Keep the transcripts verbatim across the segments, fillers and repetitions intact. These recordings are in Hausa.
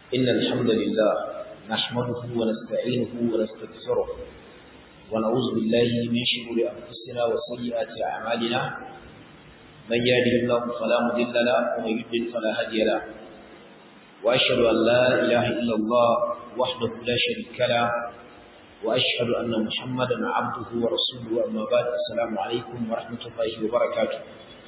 إن الحمد لله نحمده ونستعينه ونستغفره ونعوذ بالله من شرور أنفسنا وسيئات أعمالنا من يهده الله فلا مضل له ومن يضلل فلا هادي له وأشهد أن لا إله إلا الله وحده لا شريك له وأشهد أن محمدا عبده ورسوله أما بعد السلام عليكم ورحمة الله وبركاته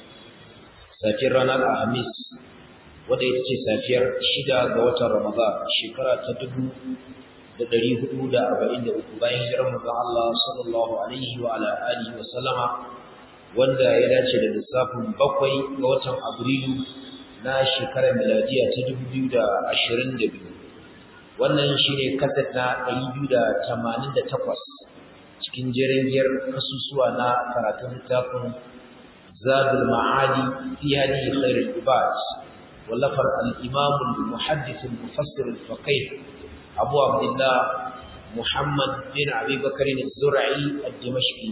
سافرنا الأخميس wadda ita ce safiyar shida ga watan Ramadan shekara ta dubu da ɗari hudu da arba'in da uku bayan hijirar manzon Allah sallallahu alaihi wa ala alihi wa sallama wanda ya dace da lissafin bakwai ga watan Abrilu na shekarar miladiya ta dubu biyu da ashirin da biyu wannan shine kaset na ɗari biyu da tamanin da takwas cikin jerin giyar kasusuwa na karatun littafin Zadul Ma'adi fi hadi khairul ibad ولفر الإمام المحدث المفسر الفقيه أبو عبد الله محمد بن أبي بكر الزرعي الدمشقي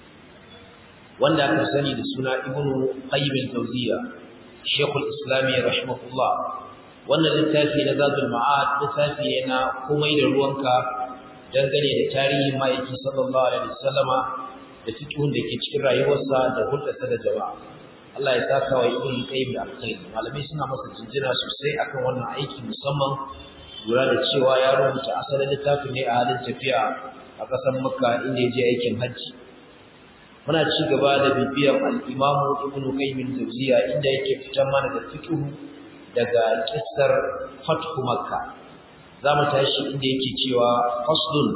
وانا كسني لسنة ابن قيم الجوزية الشيخ الإسلامي رحمه الله وانا للتافي نزاد المعاد لتافي أنا كمين الروانكا dangane da tarihin ma'aiki sallallahu alaihi wasallama da fikihun da ke cikin rayuwarsa da hulɗarsa da jama'a Allah ya saka wa Ibn Qayyim da alkhairi malamai suna masa jinjina sosai akan wannan aiki musamman lura da cewa ya rubuta asalin littafin ne a halin tafiya a ƙasar Makka inda ya je aikin hajji muna ci gaba da bibiyar al-Imam Ibn Qayyim al-Jawziyya inda yake fitar mana da fiqh daga kissar Fathu Makka zamu tashi inda yake cewa faslun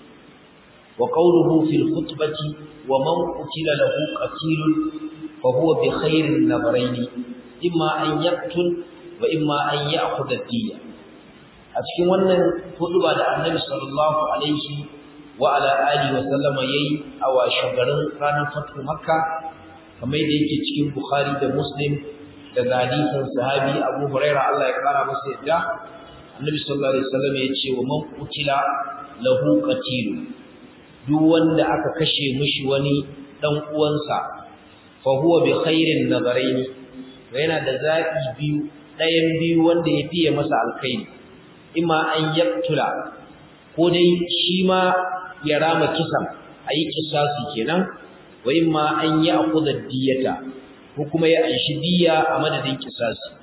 wa qawluhu fil khutbati wa man qutila lahu qatilun فهو بخير النظرين إما أن يقتل وإما أن يأخذ الدية أتكلم wannan huduba da Annabi sallallahu alaihi wa ala alihi wa sallama yayi a washegarin ranar Fathu Makka kamar da yake cikin Bukhari da Muslim daga hadisin sahabi Abu Hurairah Allah ya kara masa yadda Annabi sallallahu alaihi wasallam ya ce wa man qutila lahu qatil duk wanda aka kashe mishi wani dan uwansa fahuwa bi khairin nazaraini yana da zabi biyu ɗayan biyu wanda ya fiye masa alkhairi imma an yaktula ko dai shi ma ya rama kisan ayi kisasi kenan wa imma an ya'khudha diyata ko kuma ya anshi diya a madadin kisasi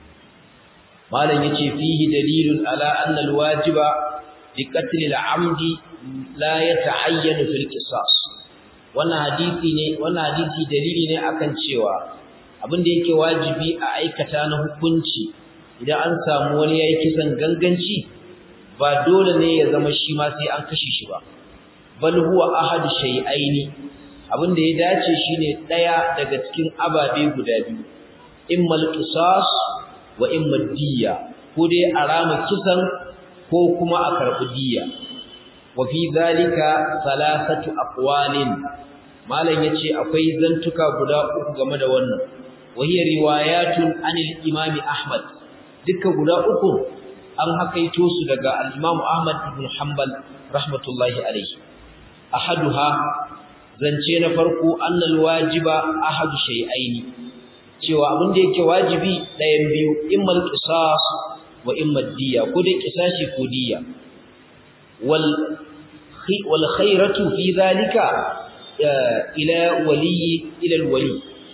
malam yace fihi dalilun ala anna alwajiba bi qatl al'amdi la yata'ayyanu fil qisas wannan hadisi ne wannan hadisi dalili ne akan cewa abin da yake wajibi a aikata na hukunci idan an samu wani yayi kisan ganganci ba dole ne ya zama shi ma sai an kashe shi ba bal huwa ahad shay'aini abin da ya dace shine daya daga cikin ababe guda biyu immal qisas wa immal diyya ko dai a rama kisan ko kuma a karbi diyya wa fi zalika salasatu aqwalin malam yace akwai zantuka guda uku game da wannan wahiya riwayatun anil imam ahmad dukkan guda uku an hakaito su daga al-imam ahmad ibn hanbal rahmatullahi alayhi ahaduha zance na farko annal wajiba ahadu shay'aini cewa abin da yake wajibi ɗayan biyu immal qisas wa immal diya ko dai qisasi ko diya wal wal khairatu fi dhalika ila wali ila alwali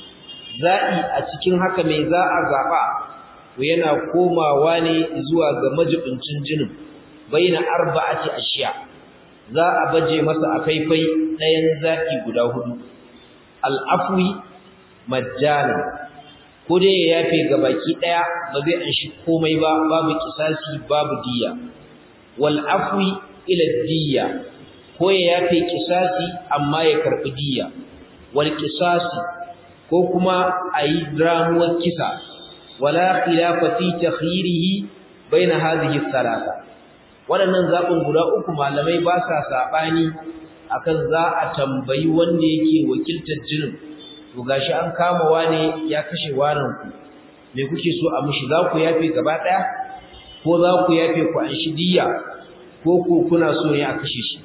za'i a cikin haka mai za a zaba yana komawa ne zuwa ga majibincin jinin baina arba'ati ashiya za a baje masa a faifai ɗayan zaki guda hudu al-afwi majjana ko dai ya yafe ga baki daya ba zai anshi komai ba babu kisasi babu diya wal afwi ila diya ko ya yafe kisasi amma ya karbi diya wal kisasi ko kuma ayi ramuwar kisa wala khilafa fi takhirihi baina hadhihi thalatha wadannan zabin guda uku malamai ba sa sabani akan za a tambayi wanda yake wakiltar jinin to gashi an kama wane ya kashe wanan ku me kuke so a mishi za ku yafe gaba daya ko za ku yafe ku an shi diya ko ku kuna so ne a kashe shi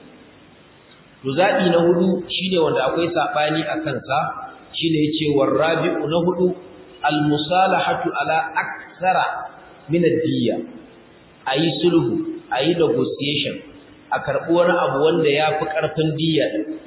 to zabi na hudu shine wanda akwai sabani akan sa shine yace warabi'u na hudu almusalahatu ala aktsara min ad-diyya ayi sulhu ayi negotiation a karɓi wani abu wanda ya fi ƙarfin diyya.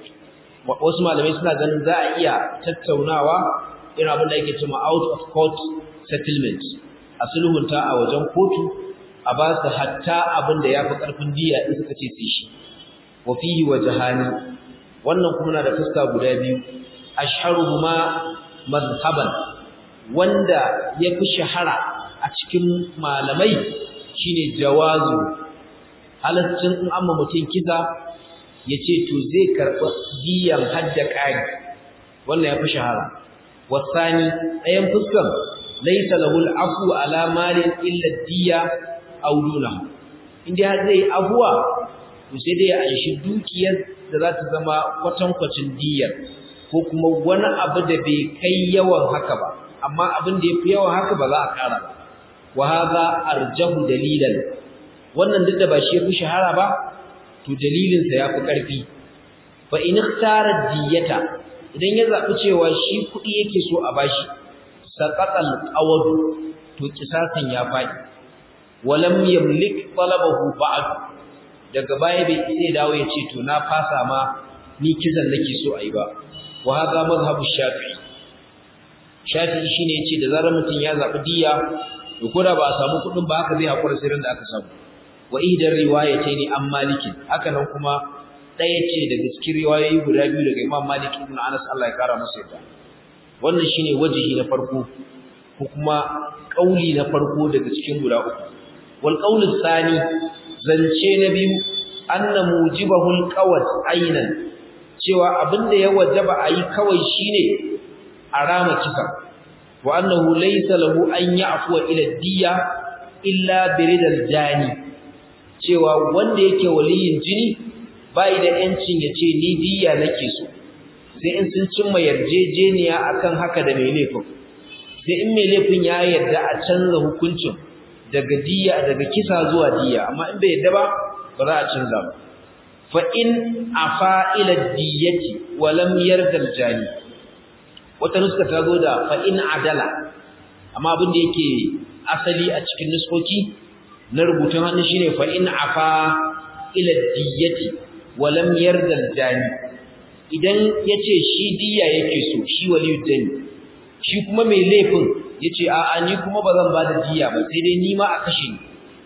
Wasu malamai suna ganin za a iya tattaunawa irin abin da yake cewa out of court settlement, a sulhunta a wajen kotu a ba su hatta abin da ya fi ƙarfin diyya in suka ce sai shi. Wa fihi wajhani, wannan kuma na da fuska guda biyu. Ashharuhuma mazhaban, wanda ya fi shahara a cikin malamai shine jawazu, halaccin in amma mutum kisa ya ce to zai karɓi diyan hadda ƙari, wannan ya fi shahara. Wasani, ɗayan fuskan laisa lahul afu ala malin illa diya aw dunahu, inda har zai afuwa to sai dai ya anshi dukiyar da za ta zama kwatankwacin diyar ko kuma wani abu da bai kai yawan haka ba, amma abin da ya fi yawan haka ba za a ƙara ba. Wa hadha arjahu dalilan, wannan duk da ba shi ya fi shahara ba to dalilinsa ya fi ƙarfi. Fa in ikhtara diyata, idan ya zaɓi cewa shi kuɗi yake so a bashi, saqatal qawd, to kisasan ya faɗi. Walam yamlik talabahu ba'd, daga baya bai sai dawo ya ce to na fasa ma ni kisan nake so ayi ba. Wa hadha madhhabu shafi'i, shafi'i shine yace da zarar mutum ya zaɓi diya to koda ba a samu kuɗin ba haka zai hakura sirrin da aka samu. Wa ihdar riwayatayn an Malik, haka nan kuma ɗaya ce daga cikin riwayoyi guda biyu daga Imam Malik ibn Anas, Allah ya kara masa yarda. Wannan shine wajihi na farko ko kuma kauli na farko daga cikin guda uku. Wal qawl athani, zance na biyu, anna mujibahu alqawd aynan, cewa abinda ya wajaba ayi kawai shine arama kisa. Wa annahu laysa lahu an ya'fu ila diya illa biridal jani, cewa wanda yake waliyin jini bai da yancin ya ce ni diya nake so, sai in sun cimma yarjejeniya akan haka da mai laifin. Sai in mai laifin ya yarda a canza hukuncin daga diya daga kisa zuwa diya, amma in bai yarda ba ba za a canza ba. Fa in afa ila diyati wa lam yarda al-jani, wata nuska ta zo da fa in adala, amma abin da yake asali a cikin nuskoki na rubutun hannu shine fa in afa ila diyati wa lam yarda al-jani. Idan yace shi diya yake so, shi waliyud dani, shi kuma mai laifin yace a a ni kuma bazan ba da diya ba, sai dai ni ma a kashe ni,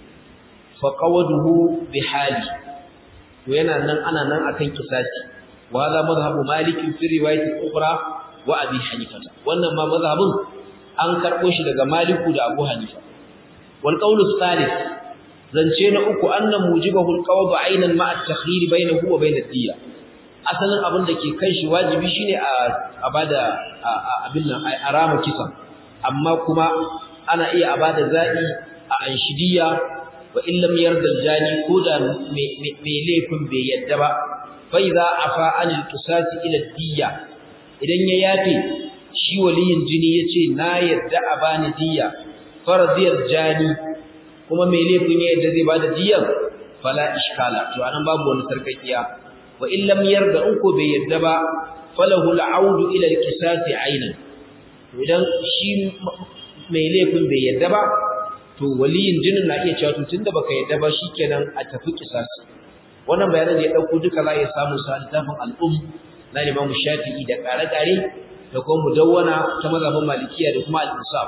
fa qawaduhu bi hali, to yana nan ana nan akan kisasi. Wa hadha madhhabu Malik fi riwayat ukhra wa Abi Hanifa, wannan ma mazhabin an karbo shi daga Maliku da Abu Hanifa. Wal qawlu thalith, zance na uku, anna mujibahu al-qawd aynan ma at-takhyir bainahu wa bain ad-diya, asalin abin da ke kai shi wajibi shine a bada abin nan a rama kisan, amma kuma ana iya a bada zabi a anshidiya wa in lam yarda al-jani, ko da mai laifin bai yadda ba. Fa idza afa anil qisas ila ad-diya, idan ya yafe shi waliyin jini yace na yadda a bani diya, faradiyar jani, kuma mai laifin ya yadda zai bada diyan, fala iskala, to anan babu wani sarkakiya. Wa in lam yarda, in ko bai yadda ba, falahu al-aud ila al-qisas aynan, to idan shi mai laifin bai yadda ba, to waliyin jinin na iya cewa to tunda baka yadda ba shikenan a tafi qisasi. Wannan bayanan da ya dauko duka za ya samu sa littafin al-um na Imam Shafi'i da kare-kare da kuma mudawwana ta mazhabin Malikiya da kuma al-Insaf.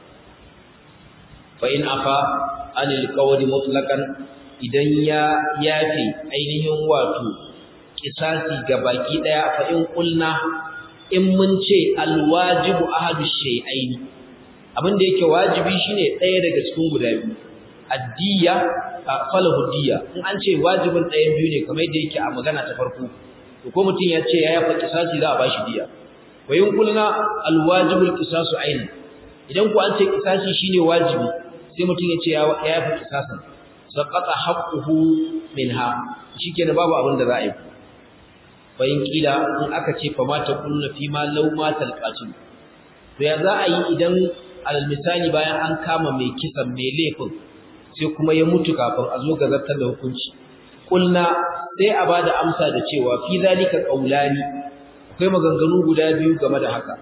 Fa in afa anil qawli mutlaqan, idan ya yafi ainihin wato kisasi ga baki daya, fa in qulna, in mun ce alwajibu ahadu shay'aini, abin da yake wajibi shine daya daga cikin guda biyu, addiya falahu diya. In an ce wajibin dayan biyu ne kamar yadda yake a magana ta farko, to ko mutum ya ce ya yafa kisasi za a bashi diya. wa in qulna alwajibu alqisasu aini, idan ku an ce kisasi shine wajibi, sai mutum ya ce ya yafa kisasan, saqata haqquhu minha, shikenan babu abin da za a yi. bayin kila in aka ce fa mata kunna fi ma law matal qatil, to ya za a yi idan alal misali bayan an kama mai kisan mai laifin sai kuma ya mutu kafin a zo ga zartar da hukunci? Kulna sai a bada amsa da cewa fi zalika qaulani, akwai maganganu guda biyu game da haka.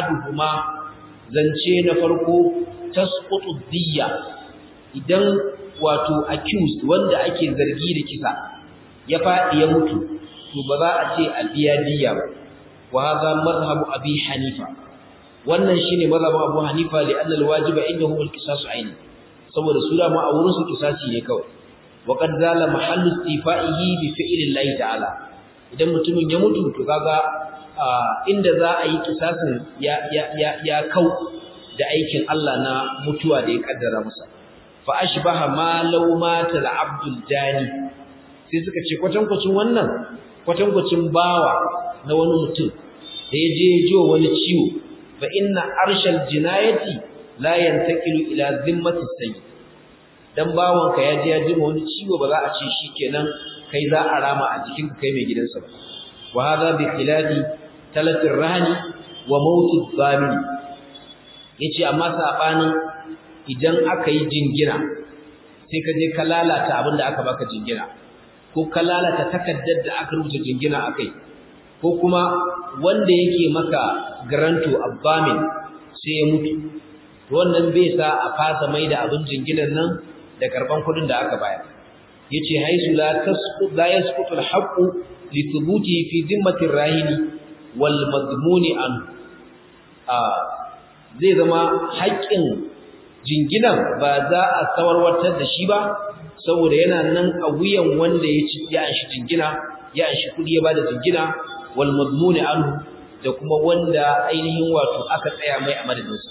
Ahaduhuma, zance na farko, tasqutu diyya, idan wato accused wanda ake zargi da kisa ya faɗi ya mutu to ba za a ce a biya diya ba wa hadha madhhabu abi hanifa wannan shine mazhabin abu hanifa li anna alwajiba indahu alqisas aini saboda su da ma a wurin su kisasi ne kawai wa qad zala mahallu istifaihi bi fi'li llahi ta'ala idan mutumin ya mutu to kaga inda za a yi kisasin ya ya ya, ya kau da aikin Allah na mutuwa da ya kaddara masa fa ashbaha ma law mata al-abdul jani sai suka ce kwatankwacin wannan kwatankwacin bawa na wani mutum da ya je jiwo wani ciwo fa inna arshal jinayati la yantaqilu ila zimmati sayyid dan bawanka ya je ya ji wani ciwo ba za a ce shikenan kai za a rama a jikin kai mai gidansa ba wa hadha bi khilafi talatir rahani wa mautu zamin yace amma sabanin idan aka yi jingina sai ka je ka lalata abin da aka baka jingina ko ka lalata takaddar da aka rubuta jingina akai ko kuma wanda yake maka garanto abbamin sai ya mutu to wannan bai sa a fasa mai da abin jinginan nan da karban kudin da aka bayar yace haisu la tasqut la yasqutu al-haqq li thubuti fi zimmati ar-rahin wal madmuni an a zai zama haƙƙin jinginan ba za a sawarwatar da shi ba saboda yana nan a wuyan wanda ya ci ya shi jingina ya shi kudi ya bada jingina wal madmuni anhu da kuma wanda ainihin wato aka tsaya mai a madadinsa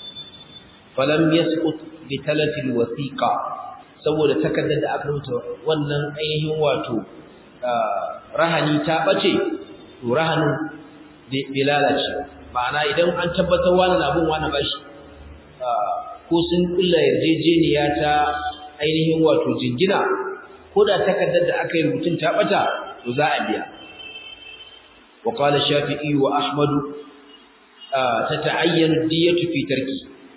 falam yasqut bi talatil wasiqa saboda takaddar da aka rubuta wannan ainihin wato rahani ta bace to rahanin bai lalace ma'ana idan an tabbatar wani na bin wani bashi ko sun kulla yarjejeniya ta ainihin wato jingina ko da takaddar da aka yi rubutun ta bata to za a biya wa qala shafi'i wa ahmad tata'ayyanu diyatu fi tarki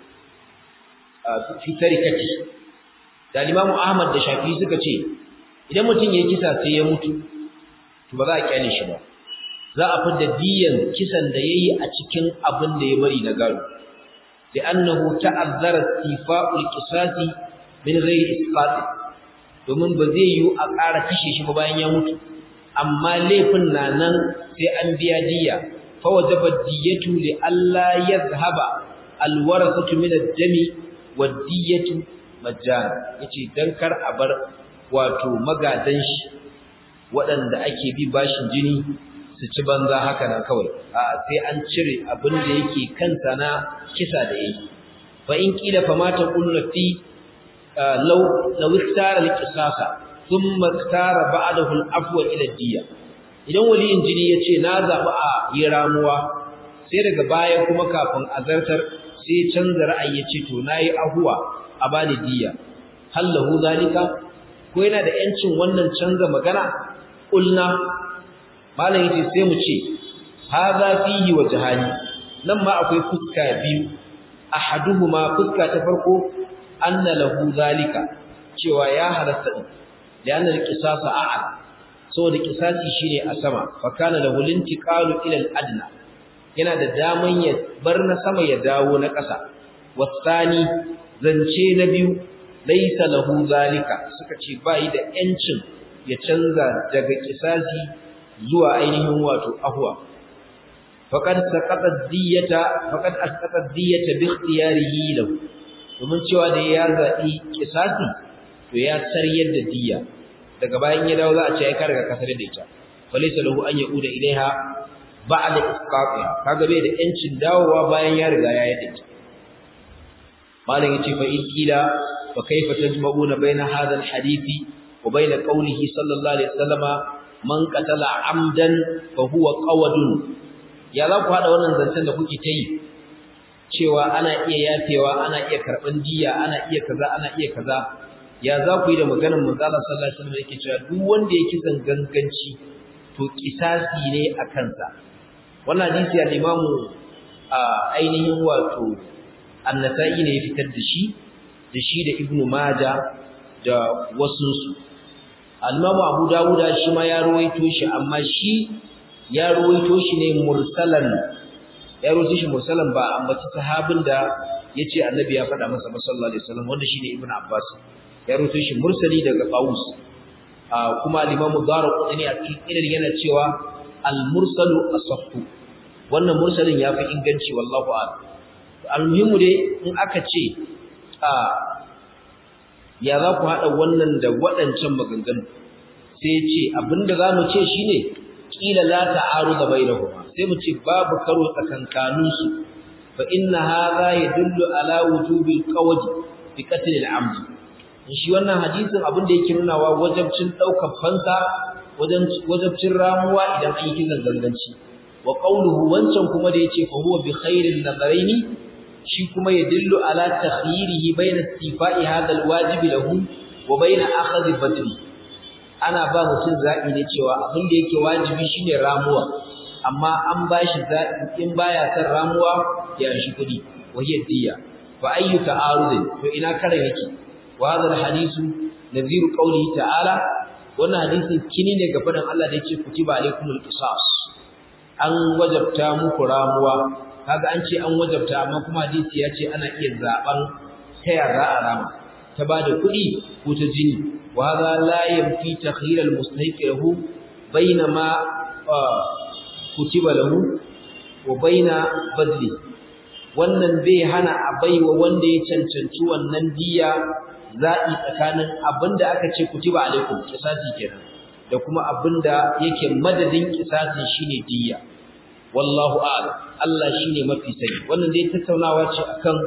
fi tarikati da Imam Ahmad da Shafi'i suka ce idan mutum yayin kisa sai ya mutu to ba za a kyale shi ba za a fidda diyan kisan da yayi a cikin abin da ya bari na gado da annahu ta'azzara istifa'ul qisasi min ghairi isqat domin ba zai yi a ƙara kashe shi ba bayan ya mutu amma laifin na nan sai an biya diya fa wajaba diyatu li alla yadhhaba alwarasatu min ad-dami wad-diyatu majjana yace dan kar a bar wato magadan shi waɗanda ake bi bashin jini su ci banza haka nan kawai a sai an cire abin da yake kansa na kisa da yake fa in kila fa mata kullu fi law law ikhtara al-qisasa thumma ikhtara ba'dahu al-afwa ila diya idan waliyin jini yace na zaba a yi ramuwa sai daga baya kuma kafin azartar sai canza ra'ayi yace to nayi ahuwa a bani diya hallahu zalika ko yana da yancin wannan canza magana kulna malam yace sai mu ce hadha fihi wajhani nan ma akwai fuska biyu ahaduhuma fuska ta farko anna lahu zalika cewa ya halatta din lianna alqisasa a'al saboda qisasi shine a sama fa kana lahu lintiqalu ila al-adna yana da daman ya bar na sama ya dawo na ƙasa wasani zance na biyu laysa lahu zalika suka ce bai da yancin ya canza daga qisasi zuwa ainihin wato ahwa faqad saqata diyata faqad asqata diyata bi ikhtiyarihi lahu domin cewa da ya zabi qisasi to ya sariyar da diya daga bayan ya dawo za a ce ai ka riga kasar da ita falaysa lahu an yauda ilaiha ba'da isqatiha kaga bai da yancin dawowa bayan ya riga ya yi ita malam yace fa in kila fa kayfa tajma'una baina hadha alhadithi wa baina qawlihi sallallahu alaihi wasallama man qatala amdan fa huwa qawadun ya za ku hada wannan zancen da kuke ta yi cewa ana iya yafewa ana iya karban diya ana iya kaza ana iya kaza ya za ku yi da maganar manzo Allah sallallahu alaihi wasallam yake cewa duk wanda yake zan ganganci to kisasi ne a kansa wannan hadisi al-Imam ainihin wato An-Nasa'i ne ya fitar da shi da shi da Ibn Majah da wasu su al-Imam Abu Dawud shi ma ya ruwaito shi amma shi ya ruwaito shi ne mursalan ya ruwaito shi mursalan ba ambaci sahabin da yace Annabi ya faɗa masa sallallahu alaihi wasallam wanda shine Ibn Abbas ya rawaito shi mursali daga Qawus kuma al-Imam Darqutni a cikin ilal yana cewa al-mursalu asahhu wannan mursalin yafi inganci wallahu a'lam al-muhimmu dai in aka ce a ya za ku hada wannan da waɗancan maganganu sai ya ce abinda zamu ce shine kila la ta'aruda bainahuma sai mu ce babu karo tsakankanin su fa inna hadha yadullu ala wujubil qawd bi qatl al-amd shi wannan hadisin abinda yake nunawa wajibcin daukar fansa wajen wajibcin ramuwa idan an yi kisan ganganci wa qawluhu wancan kuma da yace fa huwa bi khairin nadaraini shi kuma yadullu ala takhyirihi bayna istifa'i hadha al-wajib lahu wa bayna akhadhi badri ana ba mutum zabi ne cewa abin da yake wajibi shine ramuwa amma an bashi zabi in baya son ramuwa ya shi kudi wahiyar diya fa ayyu ta'arudin to ina kare yake wa hadha alhadithu nadhiru qawlihi ta'ala wannan hadisin kini ne ga fadan Allah da yake kutiba alaikumul qisas an wajabta muku ramuwa kaga an ce an wajabta amma kuma hadisi ya ce ana iya zaban ta yara a rama ta bada kudi ko ta jini وهذا لا ينفي تخيير المستحق له بين ما كتب له وبين بدله wannan bai hana a baiwa wanda ya cancanci wannan diya za'i tsakanin abinda aka ce kutiba alaikum kisasi kenan da kuma abinda yake madadin kisasi shine diya wallahu a'lam Allah shine mafi sani wannan dai tattaunawa ce akan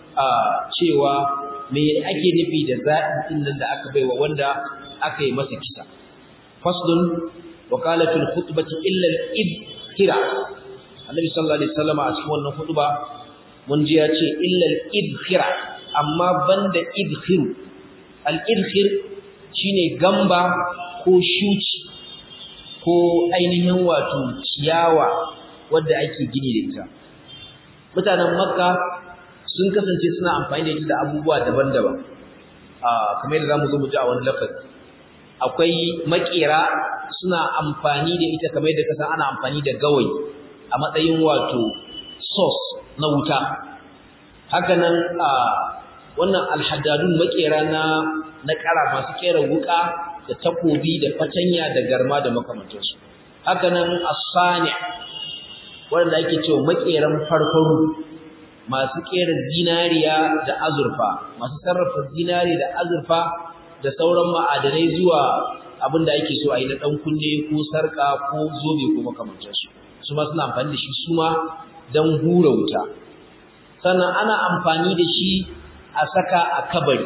cewa me ake nufi da zaɓin nan da aka baiwa wanda aka yi masa kisa faslun wa qala fil khutbati illa al idkhira annabi sallallahu alaihi wasallam a cikin wannan khutba mun ji ya ce illa al idkhira amma banda idkhiru al idkhir shine gamba ko shuci ko ainihin wato ciyawa wadda ake gini da ita mutanen makka sun kasance suna amfani da ita da abubuwa daban-daban ah kamar yadda zamu zo mu ji a wani lafazi akwai makera suna amfani da ita kamar yadda kasan ana amfani da gawayi a matsayin wato source na wuta haka nan ah wannan alhaddadun makera na na kara masu kera wuka da takobi da fatanya da garma da makamantansu haka nan as-sani wanda ake cewa makeran farfaru masu kera zinariya da azurfa masu sarrafa zinari da azurfa da sauran ma'adanai zuwa abinda ake so a yi na dan kunne ko sarka ko zobe ko makamancin su su ma suna amfani da shi su ma dan hura wuta sannan ana amfani da shi a saka a kabari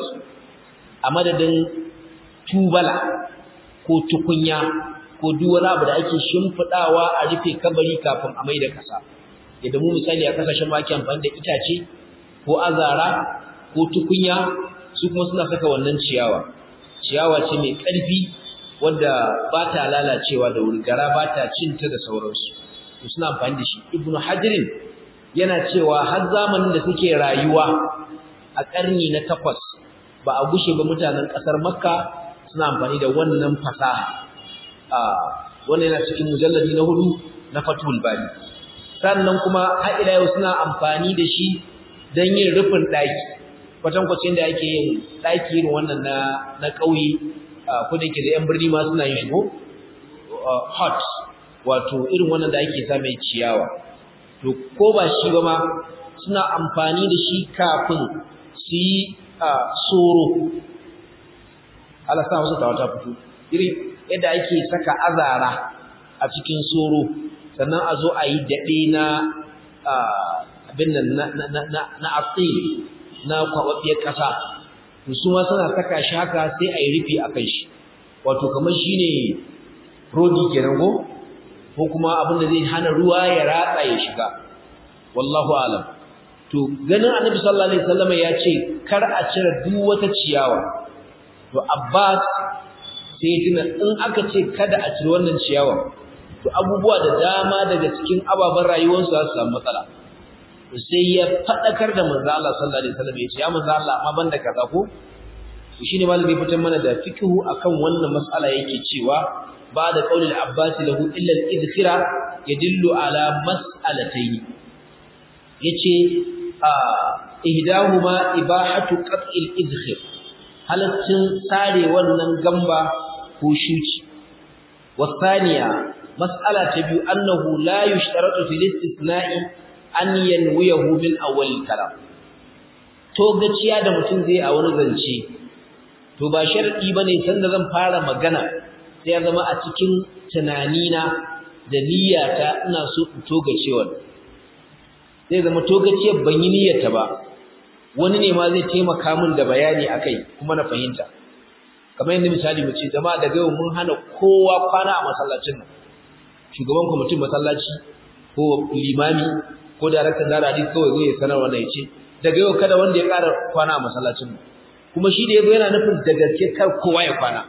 a madadin tubala ko tukunya ko duk wani abu da ake shimfidawa a rufe kabari kafin a mai da kasa idan mu misali a kasashen baki amfani da itace ko azara ko tukunya su kuma suna saka wannan ciyawa ciyawa ce mai ƙarfi wanda ba ta lalacewa da wuri gara ba ta cinta da sauransu to suna amfani da shi ibnu hajirin yana cewa har zamanin da suke rayuwa a ƙarni na takwas ba a gushe ba mutanen ƙasar makka suna amfani da wannan fasaha a wannan yana cikin mujalladi na hudu na fatul bari sannan kuma har ila yau suna amfani da shi don yin rufin ɗaki kwatankwacin da ake yin ɗaki irin wannan na na ƙauye ko da yake da yan birni ma suna yin shi ko hot wato irin wannan da ake sa mai ciyawa to ko ba shi ba ma suna amfani da shi kafin su yi soro Allah sa wasu tawa ta fito irin yadda ake saka azara a cikin soro sannan a zo a yi daɗe na abin nan na asiri na kwaɓaɓɓiyar ƙasa su ma suna saka shi haka sai a yi rufi a kan shi wato kamar shi ne rodi kenan ko ko kuma abin da zai hana ruwa ya ratsa ya shiga wallahu alam to ganin annabi sallallahu alaihi wasallam ya ce kar a cire duk wata ciyawa to Abbas sai ya tuna in aka ce kada a cire wannan ciyawa to abubuwa da dama daga cikin ababen rayuwarsu za su samu matsala sai ya fadakar da manzo Allah sallallahu alaihi wasallam ya ce ya manzo Allah amma banda kaza ko shine malami fitan mana da fiqhu akan wannan mas'ala yake cewa ba da qaulil Abbas lahu illa al-idkhira yadullu ala mas'alatayn yace ihdahuma ibahatu qat'il idkhir halaccin sare wannan gamba ko shuci wasaniya mas'ala ta biyu annahu la yushtaratu fil istisna'i an yanwiyahu min awwal kalam to gaciya da mutum zai a wani zance to ba sharadi bane sanda zan fara magana sai ya zama a cikin tunanina da niyyata ina so in toga cewa zai zama togaciyar ban yi niyyarta ba wani ne ma zai taimaka min da bayani akai kuma na fahimta kamar yadda misali mu ce jama'a daga yau mun hana kowa kwana a masallacin nan shugaban kwamitin masallaci ko limami ko daraktan dara hadisi kawai zo ya sanar wannan ya ce daga yau kada wanda ya ƙara kwana a masallacin nan kuma shi da yazo yana nufin da gaske kar kowa ya kwana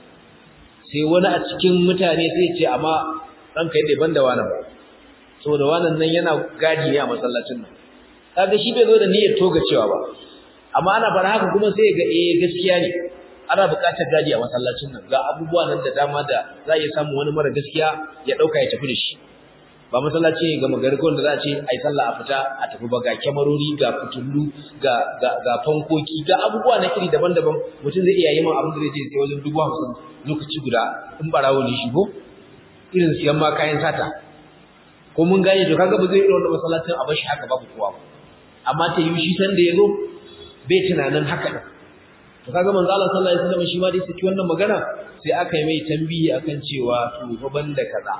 sai wani a cikin mutane sai ya ce amma ranka yadda ban da wani ba saboda wannan nan yana gadi ne a masallacin nan kaga shi bai zo da niyyar toga cewa ba amma ana fara haka kuma sai ga eh gaskiya ne ana buƙatar gadi a masallacin nan ga abubuwa nan da dama da za ya samu wani mara gaskiya ya dauka ya tafi da shi ba masallaci ne ga magarikon da za a ce ai sallah a fita a tafi ba ga kyamarori ga fitullu ga ga ga fankoki ga abubuwa na iri daban-daban mutum zai iya yi min abin da zai je sai wajen dubu hamsin lokaci guda in barawo ne shigo irin siyan ma kayan sata ko mun gane to kaga ba zai irin wannan masallacin a bashi haka babu kowa amma ta yi shi san da yazo bai tunanin haka din to kaga manzo Allah sallallahu alaihi wasallam shi ma dai saki wannan magana sai aka yi mai tambiyi akan cewa to fa banda kaza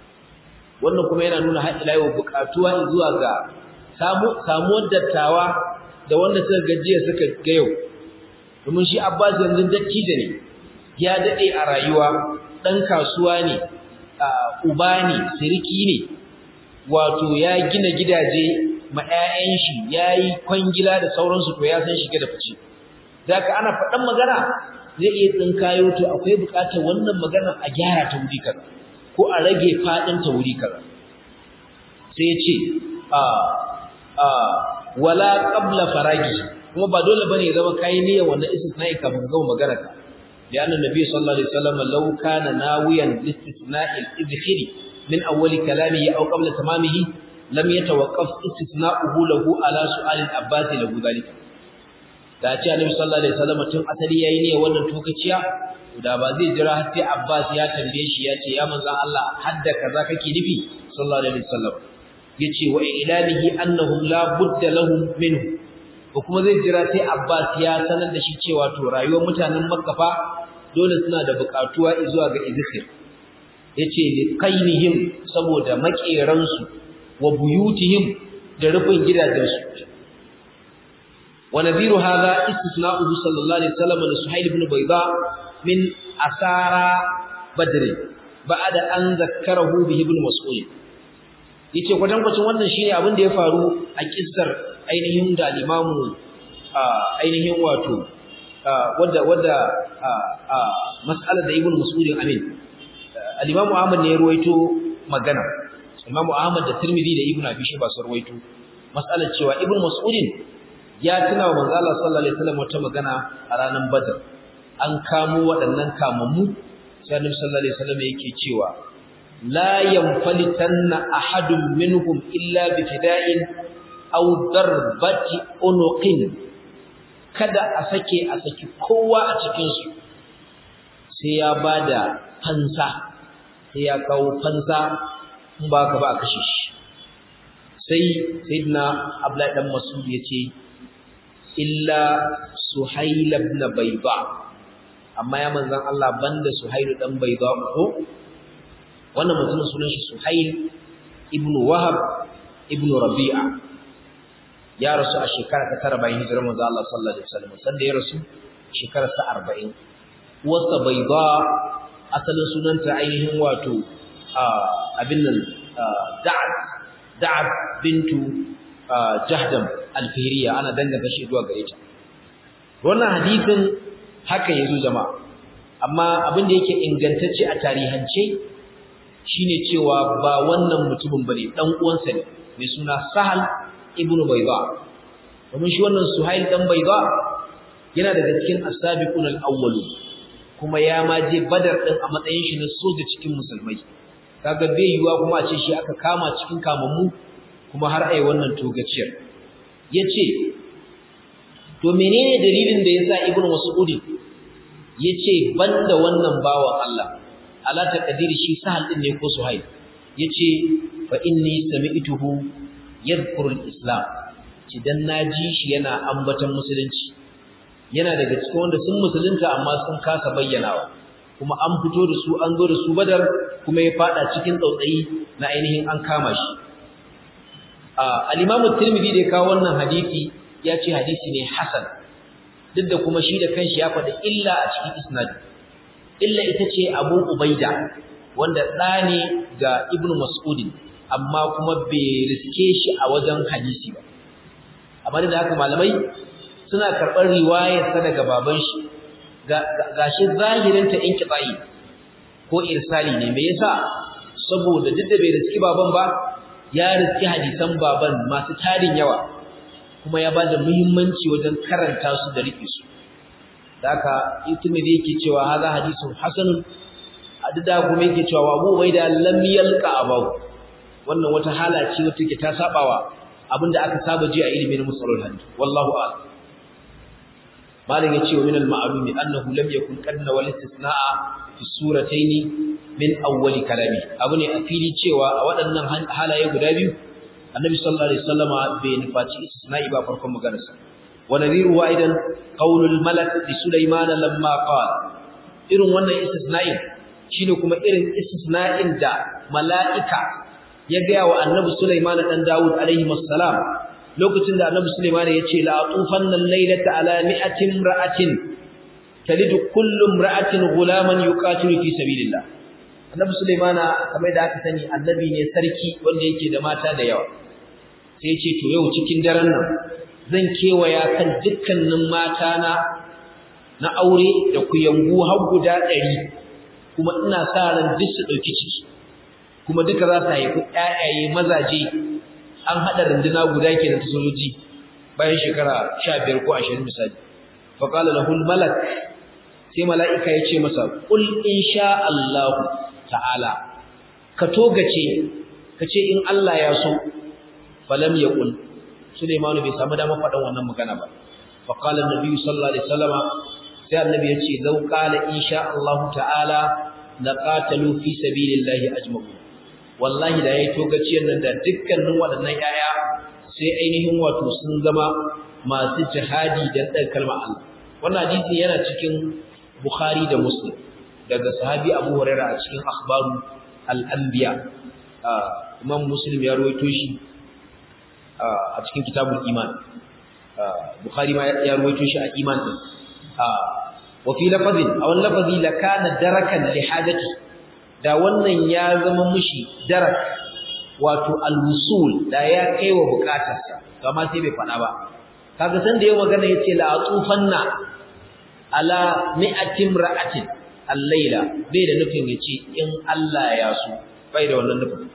wannan kuma yana nuna har ila yau bukatuwa zuwa ga samu samuwar dattawa da wanda suka gajiya suka ga yau domin shi Abbas yanzu dattijo ne ya dade a rayuwa dan kasuwa ne uba ne siriki ne wato ya gina gidaje ma ƴaƴan shi yayi kwangila da sauransu to ya san shige da fice zaka ana faɗan magana zai iya tsinkayo to akwai buƙatar wannan magana a gyara ta wuri kaza ko a rage fadin ta wuri kaza sai ya ce a a wala qabla faragi kuma ba dole bane ya zama kai niyyar wannan istisna'i kafin ka gama magana ka da annabi nabi sallallahu alaihi wasallam law kana nawiyan listisna'i al-idkhili min awwal kalamihi aw qabla tamamihi lam yatawaqqaf istisna'uhu lahu ala su'al al-abbas lahu dhalika da ce annabi sallallahu alaihi wasallam tun asali yayi ne wannan tokaciya da ba zai jira har sai Abbas ya tambaye shi ya ce ya manzon Allah hadda kaza kake nufi sallallahu alaihi wasallam yace wa ilalihi annahum la budda lahum minhu ko kuma zai jira sai Abbas ya sanar da shi cewa to rayuwar mutanen Makka fa dole suna da buƙatuwa zuwa ga izkir yace li qainihim saboda makeransu wa buyutihim da rufin gidajensu wa nadhiru hadha istisna'uhu sallallahu alaihi wasallam li Suhayl ibn Bayda min asara badr ba'da an zakkarahu bi ibn Mas'ud yace kwatankwacin wannan shine abin da ya faru a kissar ainihin da limamu ainihin wato wadda wadda mas'alar da ibn Mas'ud amin al-Imam Ahmad ne ya ruwaito magana Imam Ahmad da Tirmidhi da Ibn Abi Shayba sun ruwaito mas'alar cewa ibn Mas'ud ya tuna wa manzo Allah sallallahu alaihi wasallam wata magana a ranar Badr an kamo waɗannan kamammu sai Annabi sallallahu alaihi wasallam yake cewa la yanfalitanna ahadun minhum illa bi fida'in aw darbati unuqin kada a sake a saki kowa a cikin su sai ya bada fansa sai ya kawo fansa in ba ka ba a kashe shi sai sayyidina Abdullah dan Mas'ud yace illa Suhayl ibn Bayda amma ya manzon Allah banda Suhayl dan Bayda ko wannan mutumin sunan shi Suhayl ibn Wahab ibn Rabi'a ya rasu a shekara ta tara bayan hijirar manzon Allah sallallahu alaihi wasallam sanda ya rasu shekara ta arba'in wasa Bayda asalin sunanta ainihin wato abin nan Da'ad Da'ad bintu Jahdam al-Fihriya ana danganta shi zuwa gare ta wannan hadisin haka yazo jama'a amma abin da yake ingantacce a tarihance shine cewa ba wannan mutumin bane dan uwansa ne mai suna Sahal ibn Bayda domin shi wannan Suhail dan Bayda yana daga cikin as-sabiqun al-awwalun kuma ya ma je Badar din a matsayin shi na soja cikin musulmai kaga bai yiwa kuma a ce shi aka kama cikin kamammu kuma har ai wannan togaciyar yace to menene dalilin da yasa Ibn Mas'ud yace banda wannan bawan Allah ala taqdiri shi Sahal din ne ko Suhail yace fa inni sami'tuhu yadhkuru al-islam kidan naji shi yana ambatan musulunci yana daga cikin wanda sun musulunta amma sun kasa bayyanawa kuma an fito da su an zo da su Badar kuma ya fada cikin tsautsayi na ainihin an kama shi al-Imam at-Tirmidhi da ya kawo wannan hadisi ya ce hadisi ne hasan duk da kuma shi da kanshi ya faɗi illa a cikin isnad illa ita ce Abu Ubaida wanda ɗa ne ga Ibn Mas'ud amma kuma bai riske shi a wajen hadisi ba amma da haka malamai suna karɓar riwayar sa daga baban shi ga shi zahirin ta inqita'i ko irsali ne me yasa saboda duk da bai riski baban ba ya riski hadisan baban masu tarin yawa kuma ya bada muhimmanci wajen karanta su da rike su haka Tirmidhi yake cewa hadha hadithun hasanun adda kuma yake cewa Abu Ubaida lam yalqa abahu wannan wata hala ce wata ke ta sabawa abinda aka saba ji a ilimin musalul hadith wallahu a'lam malin yace wa min al-ma'lumi annahu lam yakun qadna wal istisna'a fi suratayn min awwal kalami abu ne a fili cewa a waɗannan halaye guda biyu annabi sallallahu alaihi wasallama bai nufaci istisna'i ba farkon maganarsa wa nadhiru aidan qaulul malak li sulaiman lamma qala irin wannan istisna'i shine kuma irin istisna'in da mala'ika ya ga wa annabi sulaiman dan daud alaihi wassalam lokacin da annabi sulaiman ya ce la atufanna al-laylata ala mi'atin ra'atin talidu kullu imra'atin ghulaman yuqatilu fi sabilillah annabi sulaiman kamar da aka sani annabi ne sarki wanda yake da mata da yawa sai ce to yau cikin daren nan zan kewaya kan dukkanin mata na na aure da kuyangu har guda ɗari kuma ina sa ran duk su dauki ciki kuma duka za su haifi ƴaƴaye mazaje an hada runduna guda kenan ta sojoji bayan shekara sha biyar ko ashirin misali fa qala lahu al malak sai malaika ya ce masa qul insha Allah ta'ala ka togace kace in Allah ya so falam yaqul Sulaiman bai samu dama faɗan wannan magana ba fa qala an-nabi sallallahu alaihi wasallama sai annabi yace law qala insha Allah ta'ala laqatalu fi sabilillahi ajma'u wallahi da yayi togaciyar nan da dukkanin waɗannan yaya sai ainihin wato sun zama masu jihadi da dan kalmar Allah wannan hadisi yana cikin Bukhari da Muslim daga sahabi Abu Hurairah a cikin akhbaru al-anbiya Imam Muslim ya rawaito shi a cikin kitabul iman Bukhari ma ya rawaito shi a iman din wa fi lafazin aw lafazi la kana darakan li hajati da wannan ya zama mushi darak wato al-wusul da ya kai wa bukatarsa amma sai bai fada ba kaga san da yau magana yace la atufanna ala mi'atin ra'atin al-laila bai da nufin yace in Allah ya so bai da wannan nufin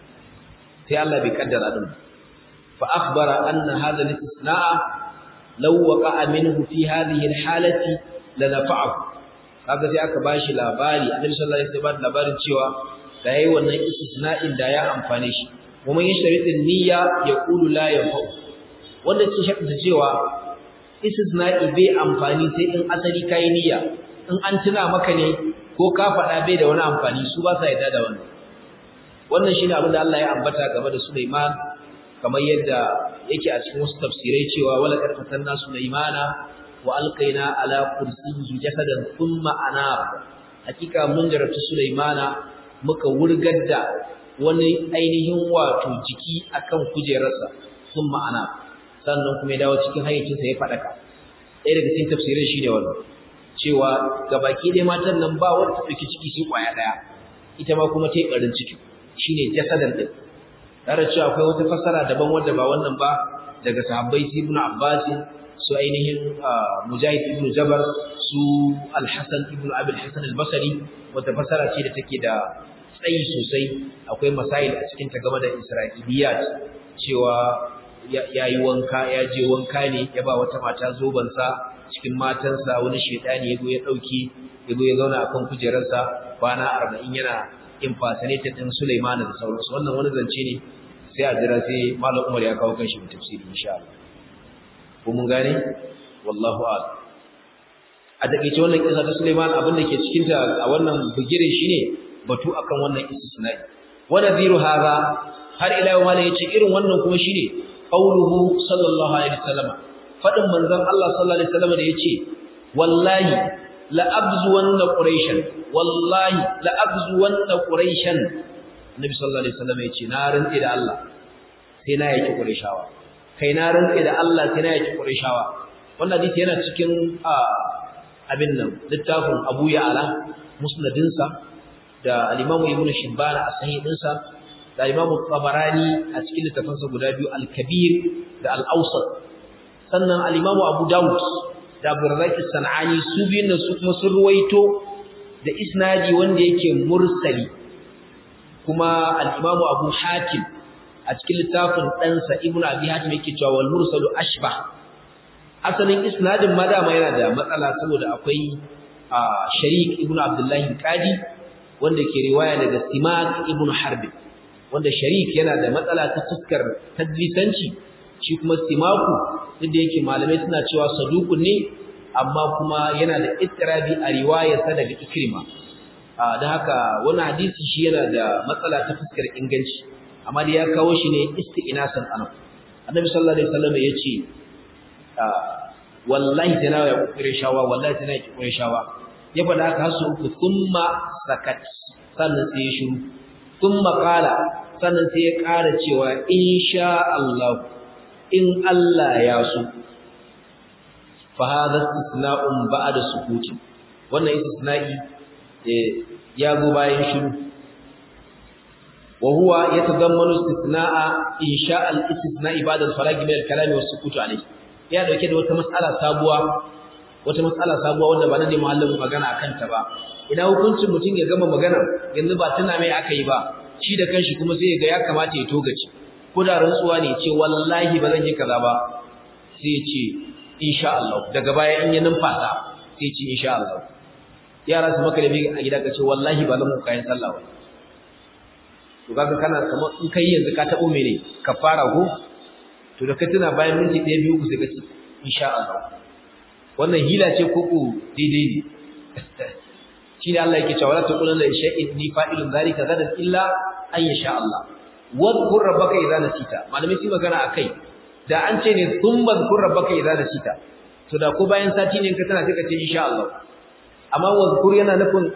sai Allah bai kaddara din fa akhbara anna hadha al-istisna'a law waqa'a minhu fi hadhihi al-halati la nafa'ahu kaga sai aka bashi labari annabi sallallahu alaihi wasallam labarin cewa da yayi wannan istisna'in da ya amfane shi kuma yin sharitin niyya yaqulu la yanfa'u wanda ke shaɗa cewa istisna'i bai amfani sai in asali kai niyya in an tuna maka ne ko ka faɗa bai da wani amfani su ba sa yadda da wannan wannan shine abin da Allah ya ambata game da Sulaiman kamar yadda yake a cikin wasu tafsirai cewa wala qad fatanna Sulaimana wa alqaina ala kursiyyi jasadan thumma anab hakika mun jarabta Sulaimana muka wurgar da wani ainihin wato jiki akan kujerarsa thumma anab sannan kuma ya dawo cikin hayyacinsa ya fadaka ɗaya daga cikin tafsirin shine wannan cewa gabaki dai matan nan ba wanda ta dauki ciki sai kwaya daya ita ma kuma ta yi barin ciki shine jasadan din tare cewa akwai wata fasara daban wanda ba wannan ba daga sahabbai Ibn Abbas su ainihin Mujahid ibn Jabr su Al-Hasan ibn Abi Al-Hasan Al-Basri wata fasara ce da take da tsayi sosai akwai masail a cikin ta game da Isra'iliyat cewa yayi wanka ya je wanka ne ya ba wata mata zoban sa cikin matansa wani shedani yago ya dauki yago ya zauna akan kujerarsa kwana arba'in yana impersonate din Sulaiman da sauransu wannan wani zance ne sai a jira sai Malam Umar ya kawo kanshi da tafsiri insha Allah ko mun gane wallahu a'lam a takeice wannan kisa ta Sulaiman abin da ke cikin ta a wannan bugire shine batu akan wannan istisna'i wa nadhiru hadha har ila yau malai yace irin wannan kuma shine qauluhu sallallahu alaihi wasallam fadin manzon Allah sallallahu alaihi wasallam da yace wallahi la abzuwanna quraishan wallahi la abzuwanna quraishan Nabi sallallahu alaihi wasallam yace na rantsi da Allah sai na yaki quraishawa kai na rantsi da Allah sai na yaki quraishawa wannan hadisi yana cikin abin nan littafin Abu Ya'la musnadinsa da al-Imam Ibn Shibban a sahihinsa da Imam Tabarani a cikin littafansa guda biyu al-Kabir da al-Awsat sannan al-Imam Abu Dawud da Abu Razzaq as-San'ani su biyun nan su kuma sun ruwaito da isnadi wanda yake mursali kuma al-Imam Abu Hatim a cikin littafin ɗansa Ibn Abi Hatim yake cewa wal mursalu ashbah asalin isnadin ma dama yana da matsala saboda akwai Sharik ibn Abdullah al-Qadi wanda ke riwaya daga Simak ibn Harb wanda Sharik yana da matsala ta fuskar tadlisanci shi kuma Simaku inda yake malamai suna cewa saduqun ne amma kuma yana da ittirabi a riwayarsa daga Ikrima dan haka wannan hadisi shi yana da matsala ta fuskar inganci amma da ya kawo shi ne isti'nasan anan Annabi sallallahu alaihi wasallam yace wallahi tana ya kokire shawa wallahi tana ya kokire shawa ya faɗa haka hasu uku thumma sakat sannan sai ya shiru thumma qala sannan sai ya ƙara cewa insha Allah in Allah ya so fa hadha istisna'un ba'da sukuti wannan istisna'i ya go bayan shiru wa huwa yatadammanu istisna'a insha al-istisna'i ba'da al-faragh min al-kalam wa as-sukut alayhi ya dauke da wata mas'ala sabuwa wata mas'ala sabuwa wanda ba na ne muhallamin magana akan ta ba ina hukuncin mutum ya gama magana yanzu ba tuna mai aka yi ba shi da kanshi kuma sai ya ga ya kamata ya togace ko da rantsuwa ne ce wallahi ba zan yi kaza ba sai ya ce insha Allah daga baya in ya numfasa sai ya ce insha Allah yara su maka da bi a gida ka ce wallahi ba zan mu kayan sallah ba to kaga kana kamar in kai yanzu ka tabo mene ka fara ko to da ka tuna bayan minti ɗaya biyu ku sai ka ce insha Allah wannan hila ce ko ku daidai ne shine Allah yake cewa la taqulanna li shay'in ni fa'ilun dhalika gadan illa an yasha Allah wadhkur rabbaka idza nasita malamai sai magana akai da an ce ne thumma dhkur rabbaka idza nasita to da ko bayan sati ne ka tana sai ka ce insha Allah amma wadhkur yana nufin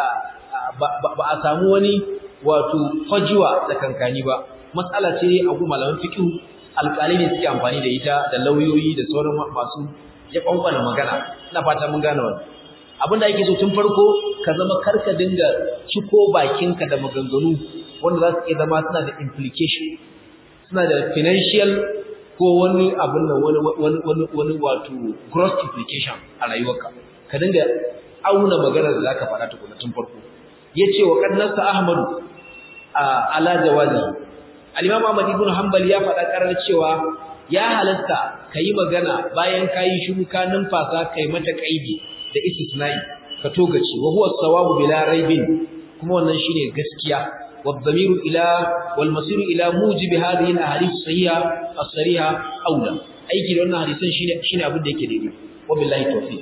ba a samu wani wato fajwa da kankani ba matsala ce a gu malaman fiqh alƙalai ne suke amfani da ita da lauyoyi da sauran masu ya kwankwana magana ina fata mun gane wannan abin da ake so tun farko ka zama karka dinga ciko bakinka da maganganu wanda za su iya zama suna da implication suna da financial ko wani abin nan wani wani wani wani wato gross implication a rayuwarka ka dinga auna maganar da zaka faɗa tukuna tun farko yace wa qannasa ahmadu ala jawazi al-imam ahmad ibn hanbal ya faɗa karar cewa ya halatta kai magana bayan kai shiru ka numfasa kai mata kaidi da istisna'i ka togace wa huwa sawabu bila raibin kuma wannan shine gaskiya wadhamiru ila wal masiru ila mujib hadhihi al-ahadith sahiha as-sariha aula aiki da wannan hadisin shine shine abin da yake daidai wabillahi tawfiq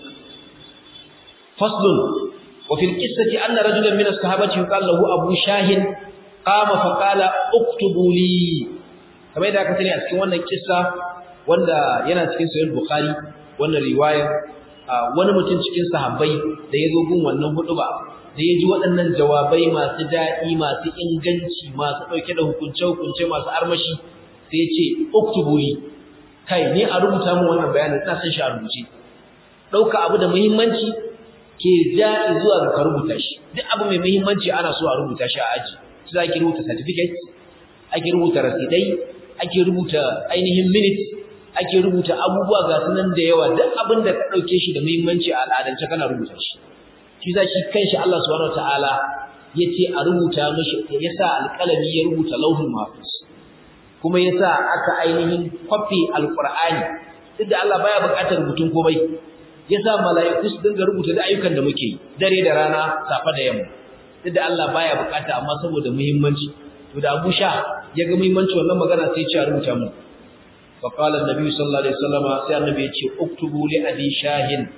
faslun wa fil qissati anna rajulan min as-sahabati yuqal lahu abu shahin qama fa qala uktubu li kamar da aka sani a cikin wannan kissa wanda yana cikin sahih bukhari wannan riwaya wani mutum cikin sahabbai da ya zo gun wannan huduba da ya ji waɗannan jawabai masu daɗi masu inganci masu ɗauke da hukunce-hukunce masu armashi sai ya ce uktubuli kai ni a rubuta min wannan bayanin ina son shi a rubuce ɗauka abu da muhimmanci ke ja zuwa ga ka rubuta shi duk abu mai muhimmanci ana so a rubuta shi a aji sai ake rubuta certificate ake rubuta rasidai ake rubuta ainihin minutes ake rubuta abubuwa ga sunan da yawa duk abin da ka dauke shi da muhimmanci a al'adance kana rubuta shi shi za shi kanshi Allah subhanahu wataala yace a rubuta mishi yasa alƙalami ya rubuta lauhul mahfuz kuma yasa aka ainihin copy alqur'ani duk da Allah baya buƙatar rubutun komai yasa mala'iku su dinga rubuta da ayyukan da muke yi dare da rana safa da yamma duk da Allah baya buƙata amma saboda muhimmanci to da Abu Sha ya ga muhimmanci wannan magana sai ya ce a rubuta mu فقال النبي صلى الله عليه وسلم sai annabi yace uktubu li abi shahin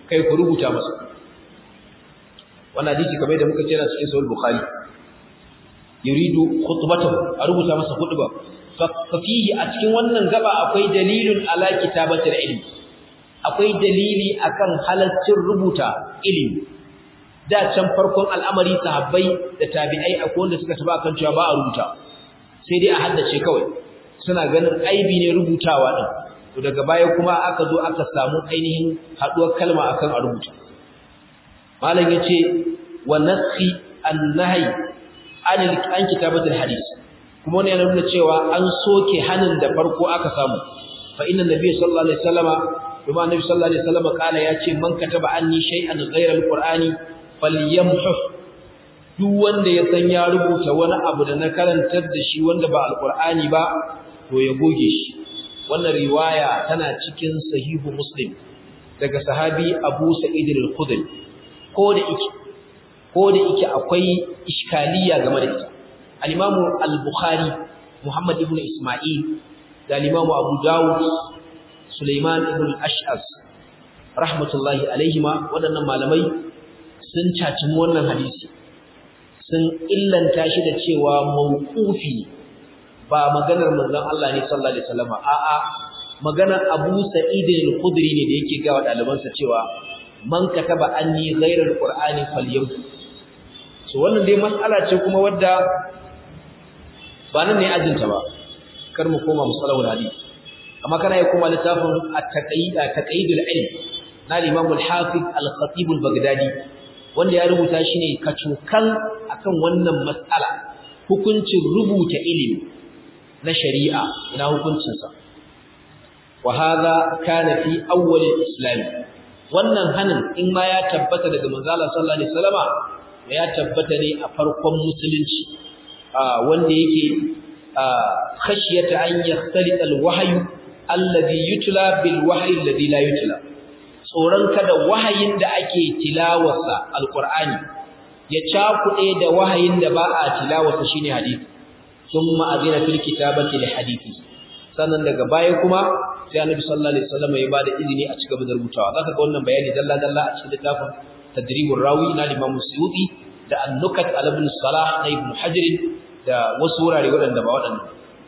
kai ku rubuta masa wannan hadisi kamar da muka ce na cikin sahih bukhari yuridu khutbatahu a rubuta masa khutba fa fihi a cikin wannan gaba akwai dalilun ala kitabatil ilmi akwai dalili akan halaccin rubuta ilimi da can farkon al'amari sahabbai da tabi'ai akwai wanda suka taba kan cewa ba a rubuta sai dai a haddace kawai suna ganin aibi ne rubutawa din to daga baya kuma aka zo aka samu ainihin haduwar kalma akan a rubuta malam yace wa naskhi an-nahy an an kitabatul hadith kuma ne yana nuna cewa an soke hanin da farko aka samu fa inna nabiy sallallahu alaihi wasallama kuma annabi sallallahu alaihi wasallama kana yace man kataba anni shay'an ghayra al-qur'ani falyamhus duk wanda ya san ya rubuta wani abu da na karantar da shi wanda ba al-qur'ani ba to ya goge shi wannan riwaya tana cikin sahihu muslim daga sahabi abu sa'id al-khudri ko da yake ko da yake akwai iskaliya game da ita al-imam al-bukhari muhammad ibn isma'il da al-imam abu dawud sulaiman ibn al-ash'as rahmatullahi alaihima wadannan malamai sun caci wannan hadisi sun illanta shi da cewa mawqufi ba maganar manzon Allah ne sallallahu alaihi wasallam a'a maganar Abu Sa'id al-Khudri ne da yake ga wa dalibansa cewa man kataba anni ghayra al-Qur'ani falyamut so wannan dai mas'ala ce kuma wadda ba nan ne ajinta ba kar mu koma musalahul hadith amma kana ya koma littafin at-taqyid at-taqyid al-ilm na Imam al-Hafiz al-Khatib al-Baghdadi wanda ya rubuta shi ne kacokan akan wannan mas'ala hukuncin rubuta ilimi na shari'a ina hukuncinsa wa hadha kana fi awwal al-islam wannan hanin in ma ya tabbata daga manzo Allah sallallahu alaihi wasallama ya tabbata ne a farkon musulunci wanda yake khashiyata an yakhtalita al-wahyu alladhi yutla bil wahyi alladhi la yutla tsoron kada wahayin da ake tilawarsa alqur'ani ya cakuɗe da wahayin da ba a tilawarsa shine hadisi thumma azina fil kitabati li hadithi sannan daga baya kuma sai annabi sallallahu alaihi wasallam ya bada izini a cigaba da rubutawa zaka ga wannan bayani dalla dalla a cikin littafin tadribur rawi na Imam Suyuti da an-nukat ala ibn Salah na Ibn Hajar da wasu wurare waɗanda ba waɗannan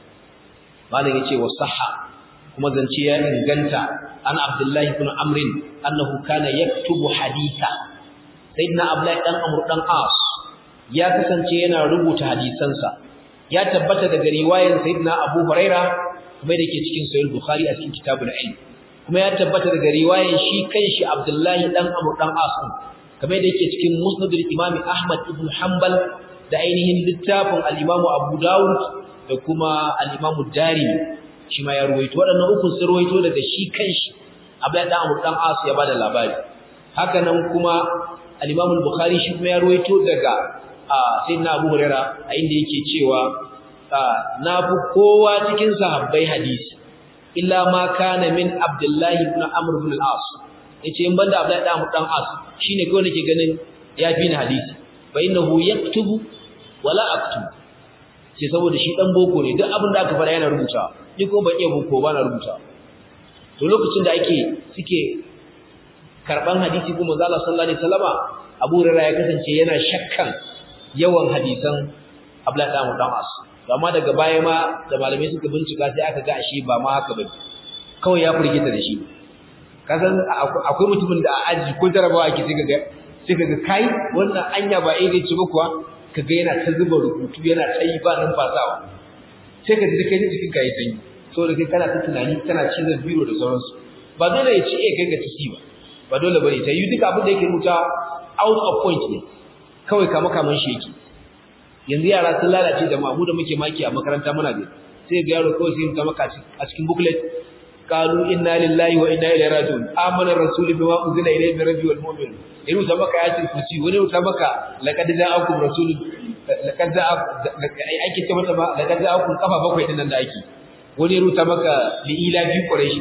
malam yace wa sahha kuma zance ya inganta an Abdullahi ibn Amr annahu kana yaktubu haditha sayyidina Abdullahi dan Amr dan As ya kasance yana rubuta hadisansa ya tabbata daga riwayar sayyidina Abu Huraira kuma da ke cikin sahih Bukhari a cikin kitabul ilm kuma ya tabbata daga riwayar shi kanshi Abdullahi dan Amr dan As kuma da yake cikin Musnad al-Imam Ahmad ibn Hanbal da ainihin littafin al-Imam Abu Dawud da kuma al-Imam Darimi shi ma ya ruwaito waɗannan uku sun ruwaito daga shi kanshi Abdullahi dan Amr dan As ya bada labari haka nan kuma al-Imam al-Bukhari shi kuma ya ruwaito daga sayyidina Abu Hurairah a inda yake cewa na fi kowa cikin sahabbai hadisi illa ma kana min Abdullahi ibn Amr ibn al-As yace in banda Abdullahi dan Amr dan As shine kawai nake ganin ya fi ni hadisi fa innahu yaktubu wala aktubu sai saboda shi dan boko ne duk abin da aka fara yana rubuta ni ko ban iya boko ba na rubuta to lokacin da ake suke karban hadisi kuma manzo Allah sallallahu alaihi wasallama Abu Hurairah ya kasance yana shakkan yawan hadisan Abdullahi dan Amr As amma daga baya ma da malamai suka bincika sai aka ga ashe ba ma haka bane kawai ya furgita da shi kasan akwai mutumin da a aji ko jarabawa ake sai kaga sai kaga kai wannan anya ba eh zai ci ba kuwa kaga yana ta zuba rubutu yana tsayi ba numfasawa sai ka ji kai cikin kai sanyi saboda kai kana ta tunani kana cizon biro da sauransu ba dole ya ci eh kai ga ci ba ba dole bane ta yi duka abin da yake rubuta out of point ne kawai kama kaman shi yake yanzu yara sun lalace da mu da muke maki a makaranta muna bi sai ga yaro kawai sai ta maka a cikin booklet qalu inna lillahi wa inna ilaihi raji'un amana rasulu bima unzila ilayhi min rabbil mu'min iru ta maka ayatul kursi wani ta maka laqad ja'akum rasulun laqad ja'akum ake ce mata ba laqad ja'akum kafa bakwai din nan da ake wani iru ta maka li ila bi quraish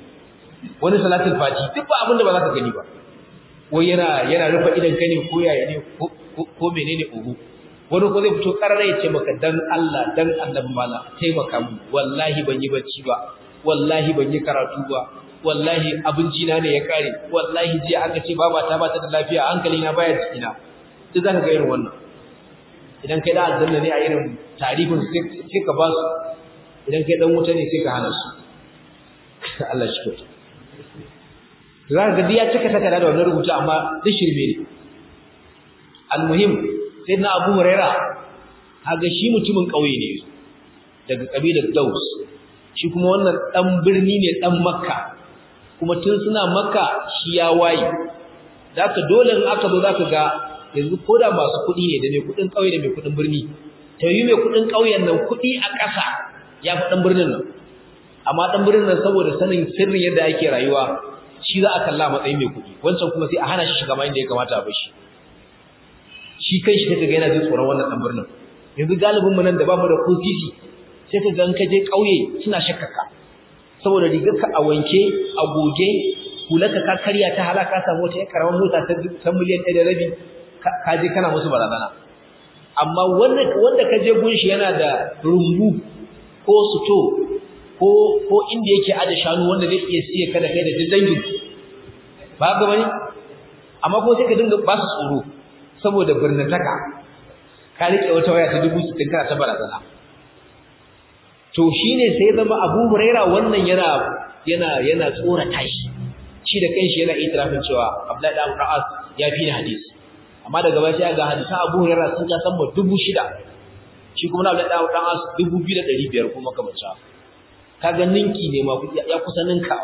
wani salatul fati duk ba abin da ba za ka gani ba wai yana yana rufa idan ka ne ko yaya ne ko menene ugu wani ko zai fito karara ya ce maka dan Allah dan annabi mala taimaka mu wallahi ban yi bacci ba wallahi ban yi karatu ba wallahi abinci na ne ya kare wallahi je aka ce baba ta bata da lafiya hankali na baya jikina duk zaka ga irin wannan idan kai da aljanna ne a irin tarifin sai ka ba su idan kai dan wuta ne sai ka hana su Allah shi kyauta zaka ga ya cika takarda da wannan rubutu amma duk shirme ne almuhim sayyidina Abu Huraira haga shi mutumin kauye ne daga kabilar Daus shi kuma wannan dan birni ne dan Makka kuma tun suna Makka shi ya waye zaka dole in aka zo zaka ga yanzu koda masu kudi ne da mai kudin kauye da mai kudin birni tayi mai kudin kauyen nan kudi a ƙasa ya fi dan birnin nan amma dan birnin nan saboda sanin sirrin yadda ake rayuwa shi za a kalla matsayin mai kudi wancan kuma sai a hana shi shiga inda ya kamata a bashi shi kai shi kaga yana jin tsoron wannan dan birnin yanzu galibin mu nan da bamu da kusisi sai ka ga ka je kauye suna shakkaka saboda rigarka a wanke a goge hulaka ka karya ta halaka samu wata karamar mota ta miliyan ɗaya da rabi ka je kana musu barazana amma wanda wanda ka je gunshi yana da rumbu ko suto ko ko inda yake aje shanu wanda zai iya siye kada kai da dangin ba ga bane amma ko sai ka dinga ba su tsoro saboda birnataka ka rike wata waya ta dubu sittin kana ta barazana to shine sai zama Abu Huraira wannan yana yana yana tsorata shi shi da kanshi yana itirafin cewa Abdullahi ibn Abbas ya fi ni hadisi amma daga baya sai ga hadisan Abu Huraira sun ga san dubu shida shi kuma Abdullahi ibn Abbas dubu biyu da ɗari biyar kuma kamar sa kaga ninki ne ma ya kusa ninkawa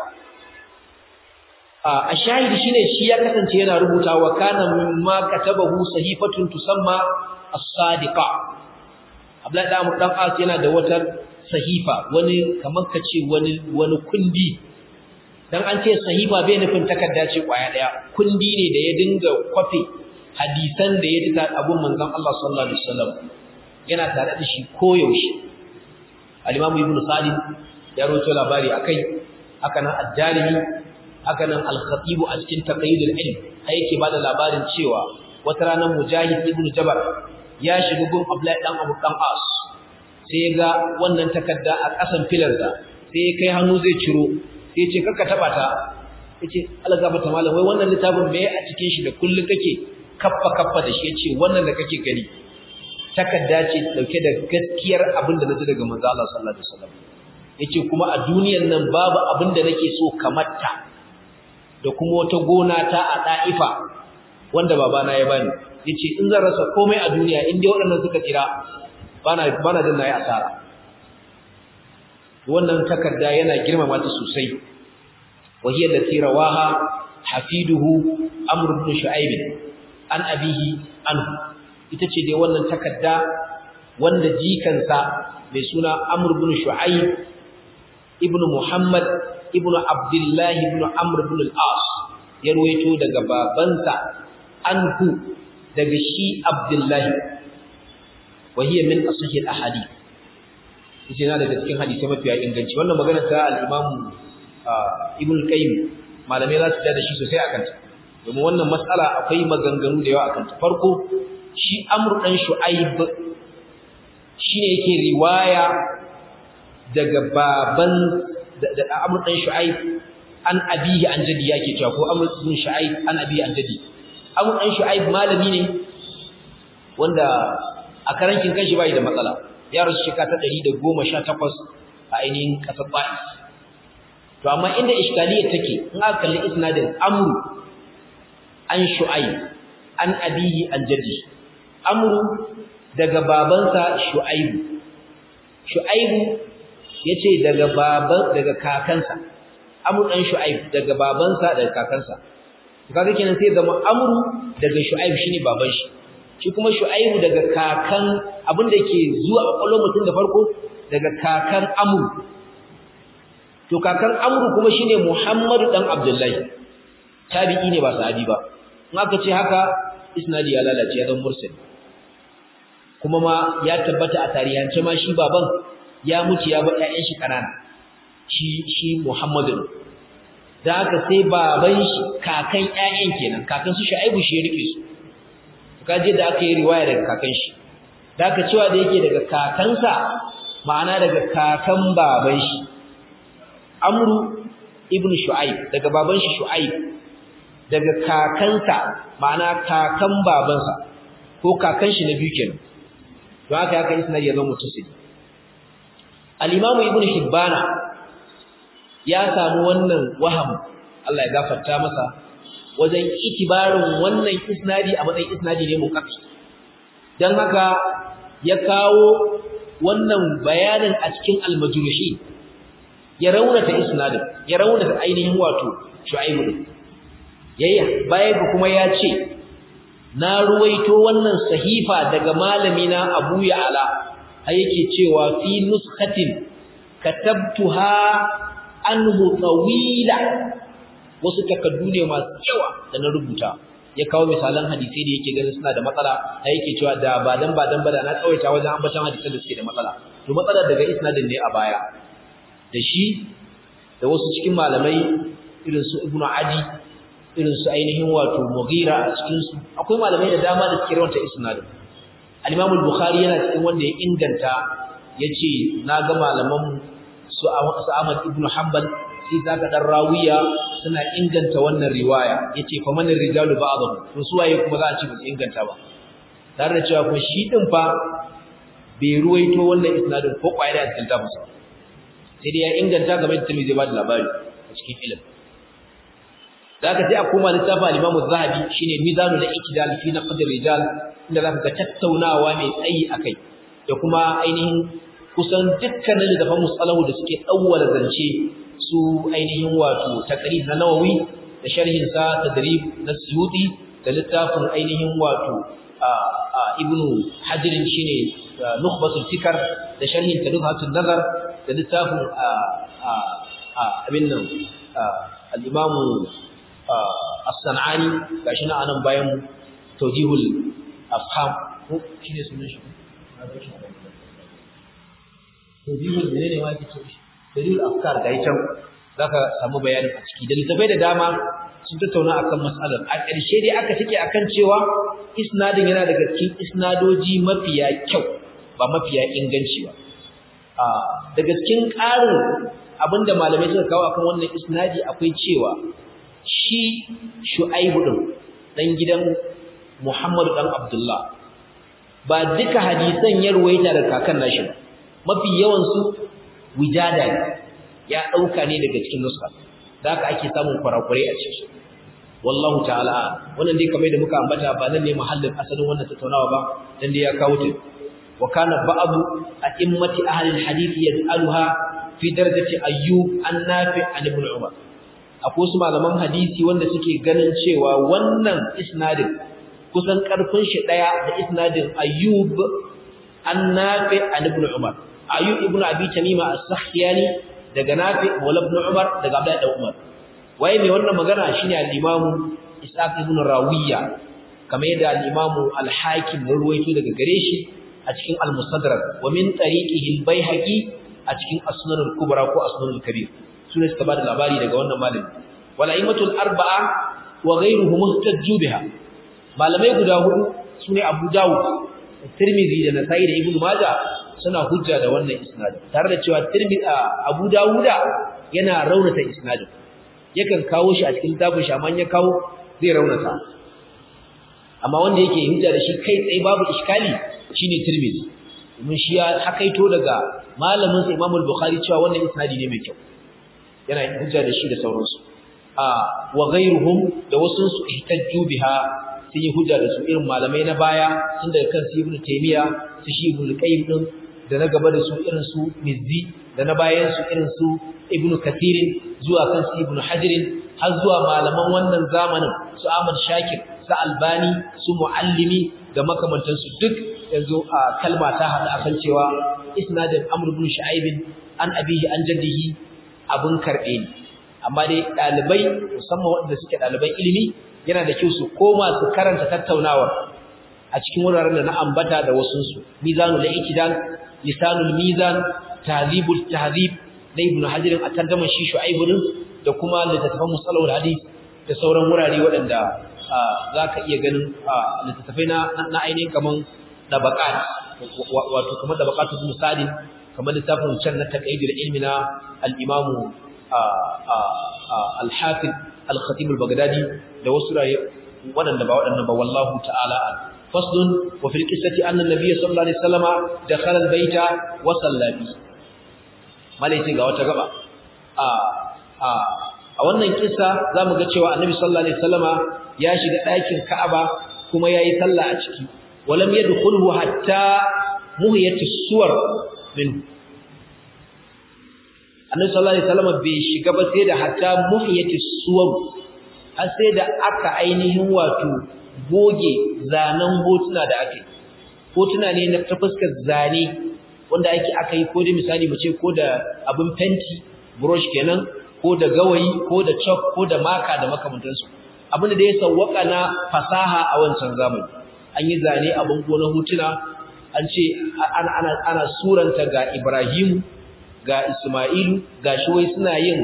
a shahidi shine shi ya kasance yana rubutawa kana mimma katabahu sahifatun tusamma as-sadiqa Abdullahi ibn Abbas yana da wata sahifa wani kamar kace wani wani kundi dan an ce sahifa bai nufin takarda ce kwaya daya kundi ne da ya dinga kwafe hadisan da ya ji ta abun manzon Allah sallallahu alaihi wasallam yana tare da shi koyaushe al-Imam Ibn Sa'd ya rawaito labari akai haka nan ad-Darimi haka nan al-Khatib a cikin taqyid al-ilm ai yake bada labarin cewa wata ranar Mujahid ibn Jabr ya shiga gun Abdullahi dan Abu dan As sai ga wannan takarda a ƙasan filarsa sai ya kai hannu zai ciro sai ya ce karka taba ta yace Allah gaba ta malam wai wannan littafin me a cikin shi da kullun kake kaffa kaffa da shi yace wannan da kake gani takarda ce dauke da gaskiyar abin da naji daga manzo Allah sallallahu alaihi wasallam yace kuma a duniyar nan babu abin da nake so kamar ta da kuma wata gona ta a Daifa wanda babana ya bani yace in zan rasa komai a duniya in dai waɗannan suka tsira bana bana jin nayi asara wannan takarda yana girmama ta sosai wahiya da tirawaha hafiduhu amr ibn shu'aib an abihi anhu ita ce dai wannan takarda wanda jikansa mai suna amr ibn shu'aib ibn muhammad ibn abdullah ibn amr ibn al-as ya ruwaito daga babansa anhu daga shi abdullah وهي من أصح الأحاديث yana daga cikin hadisi mafiya inganci wannan magana ta al-Imam Ibn al-Qayyim malamai za su da shi sosai akan ta domin wannan mas'ala akwai maganganu da yawa akan ta farko shi Amr dan Shu'aib shine yake riwaya daga baban da Amr dan Shu'aib an abihi an jadi yake cewa ko Amr ibn Shu'aib an abihi an jadi Amr dan Shu'aib malami ne wanda a karankin kanshi bai da matsala ya rasu shekara ta ɗari da goma sha takwas a ainihin kasar Ba'is to amma inda iskaliyar take in aka kalli isnadin Amru an Shu'aib an abihi an jaddi Amru daga babansa Shu'aib Shu'aib yace daga baban daga kakansa Amru dan Shu'aib daga babansa daga kakansa kaga kenan sai zama Amru daga Shu'aib shine baban shi shi kuma Shu'aibu daga kakan abinda ke zuwa a kwallon mutum da farko daga kakan Amru to kakan Amru kuma shine Muhammadu dan Abdullahi tabi'i ne ba sahabi ba in aka ce haka isnadi ya lalace ya dan mursal kuma ma ya tabbata a tarihance ma shi baban ya mutu ya bar ƴaƴan shi kanana shi shi Muhammadu da haka sai baban shi kakan ƴaƴan kenan kakan su Shu'aibu shi ya rike su kaje da aka yi riwaya daga kakan shi da aka cewa da yake daga kakansa ma'ana daga kakan baban shi Amru ibn Shu'aib daga baban shi Shu'aib daga kakansa ma'ana kakan babansa ko kakan shi na biyu kenan to haka haka isnad ya zama mutasili al-Imam Ibn Hibbana ya samu wannan waham Allah ya gafarta masa wajen itibarin wannan isnadi a matsayin isnadi ne muqaddas dan haka ya kawo wannan bayanin a cikin al-majruhi ya raunata isnadin ya raunata ainihin wato Shu'aib yayi baya kuma ya ce na ruwaito wannan sahifa daga malami na Abu Ya'la har yake cewa fi nuskhatin katabtuha anhu tawila wasu takaddu ne masu yawa da na rubuta ya kawo misalan hadisi da yake ganin suna da matsala har yake cewa da ba dan ba dan ba da na tsawaita wajen ambacin hadisan da suke da matsala to matsalar daga isnadin ne a baya da shi da wasu cikin malamai irin su Ibn Adi irin su ainihin wato Mughira a cikin su akwai malamai da dama da suke rawanta isnadin al-Imam al-Bukhari yana cikin wanda ya inganta yace na ga malaman su Ahmad ibn Hanbal sai zaka dan rawiya suna inganta wannan riwaya yace fa man rijalu ba'dhum to su waye kuma za a ci ba su inganta ba tare da cewa kuma shi din fa bai ruwaito wannan isnadin ko kwaya da cikin tafsir sai dai ya inganta game da tumi zai ba da labari a cikin ilimi zaka sai a koma littafin al-Imam az-Zahabi shine Mizanul I'tidal fi Naqd ar-Rijal inda zaka ga tattaunawa mai tsayi akai da kuma ainihin kusan dukkanin da fa musalahu da suke dawwala zance su ainihin wato taqrib na Nawawi da sharhin sa tadrib na Suyuti da littafin ainihin wato Ibn Hajar shine Nukhbatul Fikr da sharhin Tadhihatul Nazar da littafin abin nan al-Imam As-San'ani gashi na anan bayan Tawjihul Afham ko shine sunan shi Tawjihul menene ma yake cewa Tawjihul Afkar ga ita zaka samu bayanin a ciki da littafai da dama sun tattauna akan mas'alar a ƙarshe dai aka take akan cewa isnadin yana daga cikin isnadoji mafiya kyau ba mafiya inganci ba a daga cikin ƙarin abinda malamai suka kawo akan wannan isnadi akwai cewa shi Shu'aibu din dan gidan Muhammad dan Abdullah ba duka hadisan ya ruwaita da kakan nashi ba mafi yawan su wijada ne ya dauka ne daga cikin nuska da haka ake samun kurakurai a cikin wallahu ta'ala wannan dai kamar da muka ambata ba nan ne mahallin asalin wannan tattaunawa ba dan dai ya kawo ta wa kana ba'du a'immati ahli alhadith yas'aluha fi darajati ayyub an-nafi' an ibn umar akwai su malaman hadisi wanda suke ganin cewa wannan isnadin kusan karfin shi daya da isnadin ayyub an-nafi' an ibn umar ayyub ibn abi tamima as-sakhyani daga nafi' wala ibn umar daga abdullah ibn umar waye mai wannan magana shine al-imam Ishaq ibn Rawiya kamar yadda al-imam al-Hakim ya ruwaito daga gare shi a cikin al-Mustadrak wa min tariqihi al-Baihaqi a cikin as-Sunan al-Kubra ko as-Sunan al-Kabir sune suka bada labari daga wannan malami wal a'immatul arba'a wa ghayruhum muhtajju biha malamai guda hudu sune Abu Dawud Tirmidhi da Nasa'i da Ibn Majah suna hujja da wannan isnadin tare da cewa Tirmidhi Abu Dawud yana raunata isnadin yakan kawo shi a cikin littafin shi amma ya kawo zai raunata amma wanda yake hujja da shi kai tsaye babu iskali shine Tirmidhi mun shi ya hakaito daga malamin sa Imam al-Bukhari cewa wannan isnadi ne mai kyau yana hujja da shi da sauransu a wa ghayruhum da wasu su ihtajju biha sun yi hujja da su irin malamai na baya tun daga kan Ibn Taymiyyah su shi Ibn Qayyim din da na gaba da su irin su Mizzi da na bayan su irin su Ibn Kathir zuwa kan su Ibn Hajar har zuwa malaman wannan zamanin su Ahmad Shakir su Albani su Muallimi da makamantansu duk yanzu a kalma ta hada akan cewa isnadin Amr ibn Shu'aib an abihi an jaddihi abun karbe ne amma dai dalibai musamman wanda suke daliban ilimi yana da kyau su koma su karanta tattaunawar a cikin wuraren da na ambata da wasun su mizanul i'tidal lisanul mizan tahdhibul tahdhib da Ibn Hajar a tarjuman shi Shu'aib da kuma littattafan musalawul hadith da sauran wurare waɗanda zaka iya ganin littattafai na na ainihin kaman dabaqat wato kamar dabaqatul musadin kamar littafin can na taqaidul ilmi na al-Imam al-Hafiz al-Khatib al-Baghdadi da wasu waɗanda ba waɗanda ba wallahu ta'ala faslun wa fil qissati anna an-nabiy sallallahu alaihi wasallama dakhala al-baita wa salla bi malai ga wata gaba a a a wannan kissa zamu ga cewa annabi sallallahu alaihi wasallama ya shiga ɗakin Ka'aba kuma yayi sallah a ciki walam yadkhulhu hatta muhiyat as-suwar min annabi sallallahu alaihi wasallama bai shiga ba sai da hatta muhiyat as-suwar har sai da aka ainihin wato goge zanen hotuna da ake hotuna ne na fuskar zane wanda ake aka yi ko da misali mu ce ko da abin fenti brush kenan ko da gawayi ko da chalk ko da maka da makamantansu abin da ya sawwaka na fasaha a wancan zamani an yi zane a bango na hotuna an ce ana ana ana suranta ga Ibrahim ga Isma'ilu ga shi wai suna yin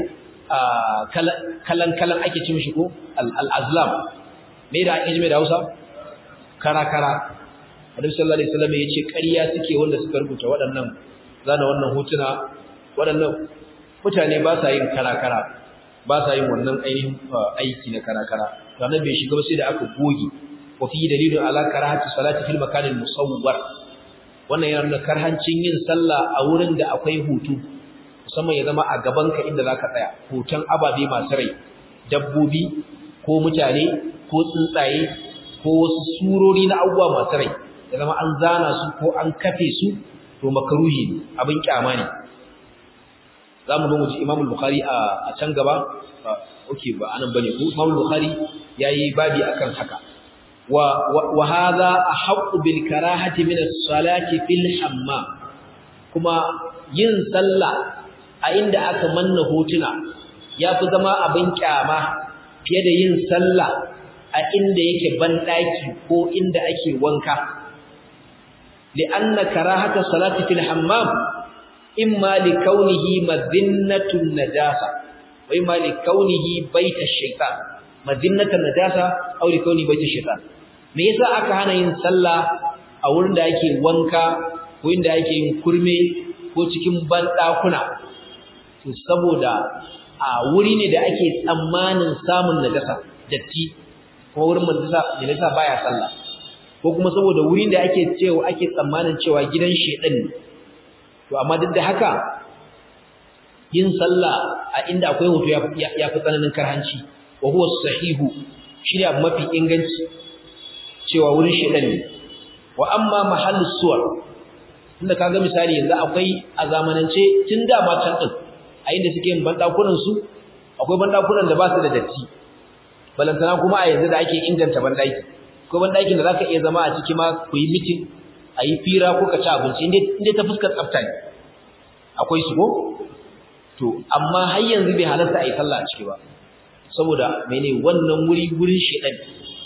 kalan kalan ake ce mishi ko al-azlam me da ake jime da Hausa kara kara Annabi sallallahu alaihi wasallam yace ƙarya suke wanda suka rubuta waɗannan zana wannan hotuna waɗannan mutane ba sa yin kara kara ba sa yin wannan ainihin aiki na kara kara sannan bai shiga ba sai da aka goge wa fi dalilun ala karahati salati fil makan al-musawwar wannan yana nuna karhancin yin sallah a wurin da akwai hutu musamman ya zama a gabanka inda zaka tsaya hoton ababe masu rai dabbobi ko mutane ko tsuntsaye ko wasu surori na abubuwa masu rai ya zama an zana su ko an kafe su to makaruhi ne abin kyama ne zamu zo mu ji Imam Bukhari a can gaba okay ba anan bane ko Imam Bukhari yayi babi akan haka wa wa hadha ahqqu bil karahati min as-salati fil hammam kuma yin sallah a inda aka manna hotuna yafi zama abin kyama fiye da yin sallah a inda yake bandaki ko inda ake wanka li'anna karahata salati fil hammam imma li kaunihi madhinnatun najasa wa imma li kaunihi baitash shaytan madhinnatun najasa aw li kaunihi baitash shaytan me yasa aka hana yin sallah a wurin da ake wanka ko inda ake yin kurme ko cikin bandakuna to saboda a wuri ne da ake tsammanin samun najasa datti ko wurin najasa najasa baya sallah ko kuma saboda wurin da ake cewa ake tsammanin cewa gidan shedan ne to amma duk da haka yin sallah a inda akwai hoto ya fi tsananin karhanci wa huwa sahihu shine abu mafi inganci cewa wurin shedan ne wa amma mahallus suwar tunda kaga misali yanzu akwai a zamanance tun da ma can din a inda suke yin bandakunan su akwai bandakunan da ba su da datti balantana kuma a yanzu da ake inganta bandaki ko bandakin da zaka iya zama a ciki ma ku yi meeting a yi fira ko ka ci abinci inda inda ta fuskar tsafta ne akwai su ko to amma har yanzu bai halarta a yi sallah a ciki ba saboda mene wannan wuri wurin shedan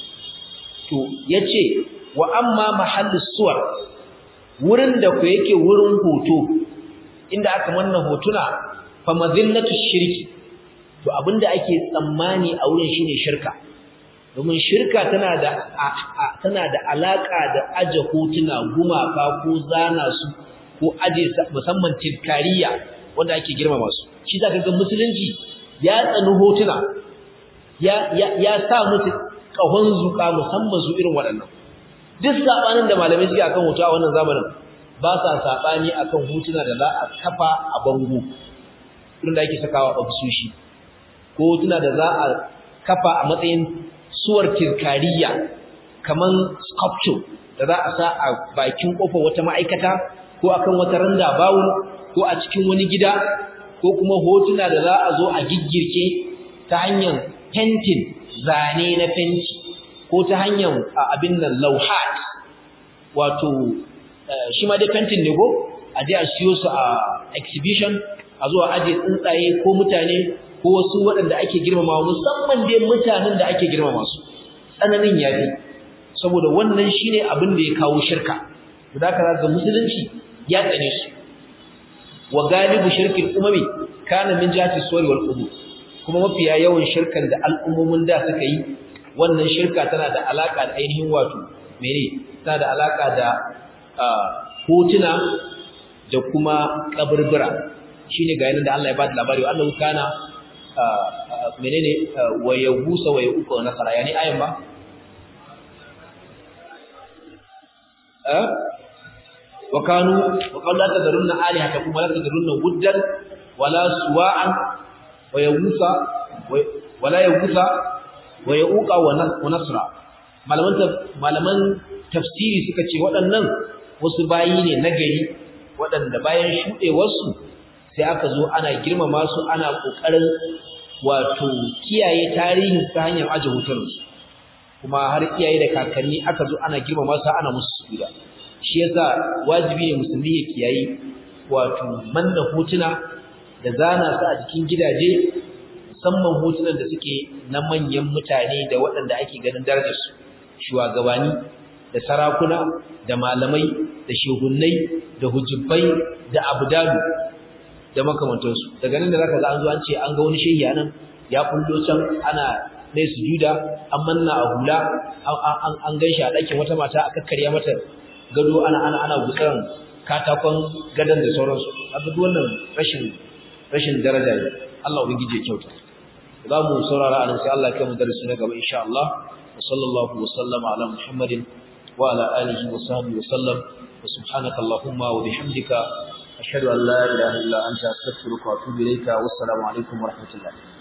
to yace wa amma mahallus suwar wurin da ku yake wurin hoto inda aka manna hotuna fa madhinnatu shirki to abinda ake tsammani a wurin shine shirka domin shirka tana da tana da alaka da aje hotuna gumaka ko zana su ko aje musamman tilkariya wanda ake girmama su shi zaka ga musulunci ya tsani hotuna ya ya sa musu kahon zuka musamman su irin waɗannan duk sabanin da malamai suke akan hoto a wannan zamanin ba sa sabani akan hotuna da za a kafa a bango irin da ake sakawa a ofisoshi ko hotuna da za a kafa a matsayin suwar tirkariya kaman sculpture da za a sa a bakin kofar wata ma'aikata ko akan wata randa bawo ko a cikin wani gida ko kuma hotuna da za a zo a giggirke ta hanyar painting zane na fenti ko ta hanyar abin nan lauhat wato shi ma dai painting ne ko a je a siyo su a exhibition a zo a aje tsuntsaye ko mutane ko wasu waɗanda ake girmamawa musamman dai mutanen da ake girmama su tsananin yafi saboda wannan shine abin da ya kawo shirka to da kaza ga musulunci ya tsane su wa galibu shirkin umami kana min jati suwar wal qubur kuma mafiya yawan shirkan da al'ummomin da suka yi wannan shirka tana da alaka da ainihin wato mene tana da alaka da hotuna da kuma kaburbura shine ga yanin da Allah ya bada labari annahu kana menene wa yabusa wa yuqa wa nasara yani ayan ba eh wa kanu wa qalu la tadrunna alihatakum wa la tadrunna wuddan wala suwa'an wa yabusa wala yabusa wa yuqa wa nasra malaman malaman tafsiri suka ce waɗannan wasu bayi ne nagari waɗanda bayan shuɗewarsu sai aka zo ana girmama su ana ƙoƙarin wato kiyaye tarihin ta hanyar aje hotunansu kuma har iyaye da kakanni aka zo ana girmama su ana musu sujuda shi yasa wajibi ne musulmi ya kiyaye wato manna hotuna da zana su a jikin gidaje musamman hotunan da suke na manyan mutane da waɗanda ake ganin darajarsu shugabanni da sarakuna da malamai da shugunnai da hujubbai da abdalu da makamantansu daga nan da zaka ga an zo an ce an ga wani shehi anan ya kullo can ana mai sujuda an manna a hula an an ganshi a dakin wata mata aka karya mata gado ana ana ana gutsan katakon gadan da sauransu haka duk wannan rashin rashin daraja ne Allah ubangije kyauta za mu saurara anan sai Allah ya kai mu darasi na gaba insha Allah wa sallallahu wa sallama ala muhammadin wa ala alihi wa sahbihi wa sallam wa subhanaka allahumma wa bihamdika ashhadu an la ilaha illa anta astaghfiruka wa atubu ilayka wassalamu alaikum wa rahmatullah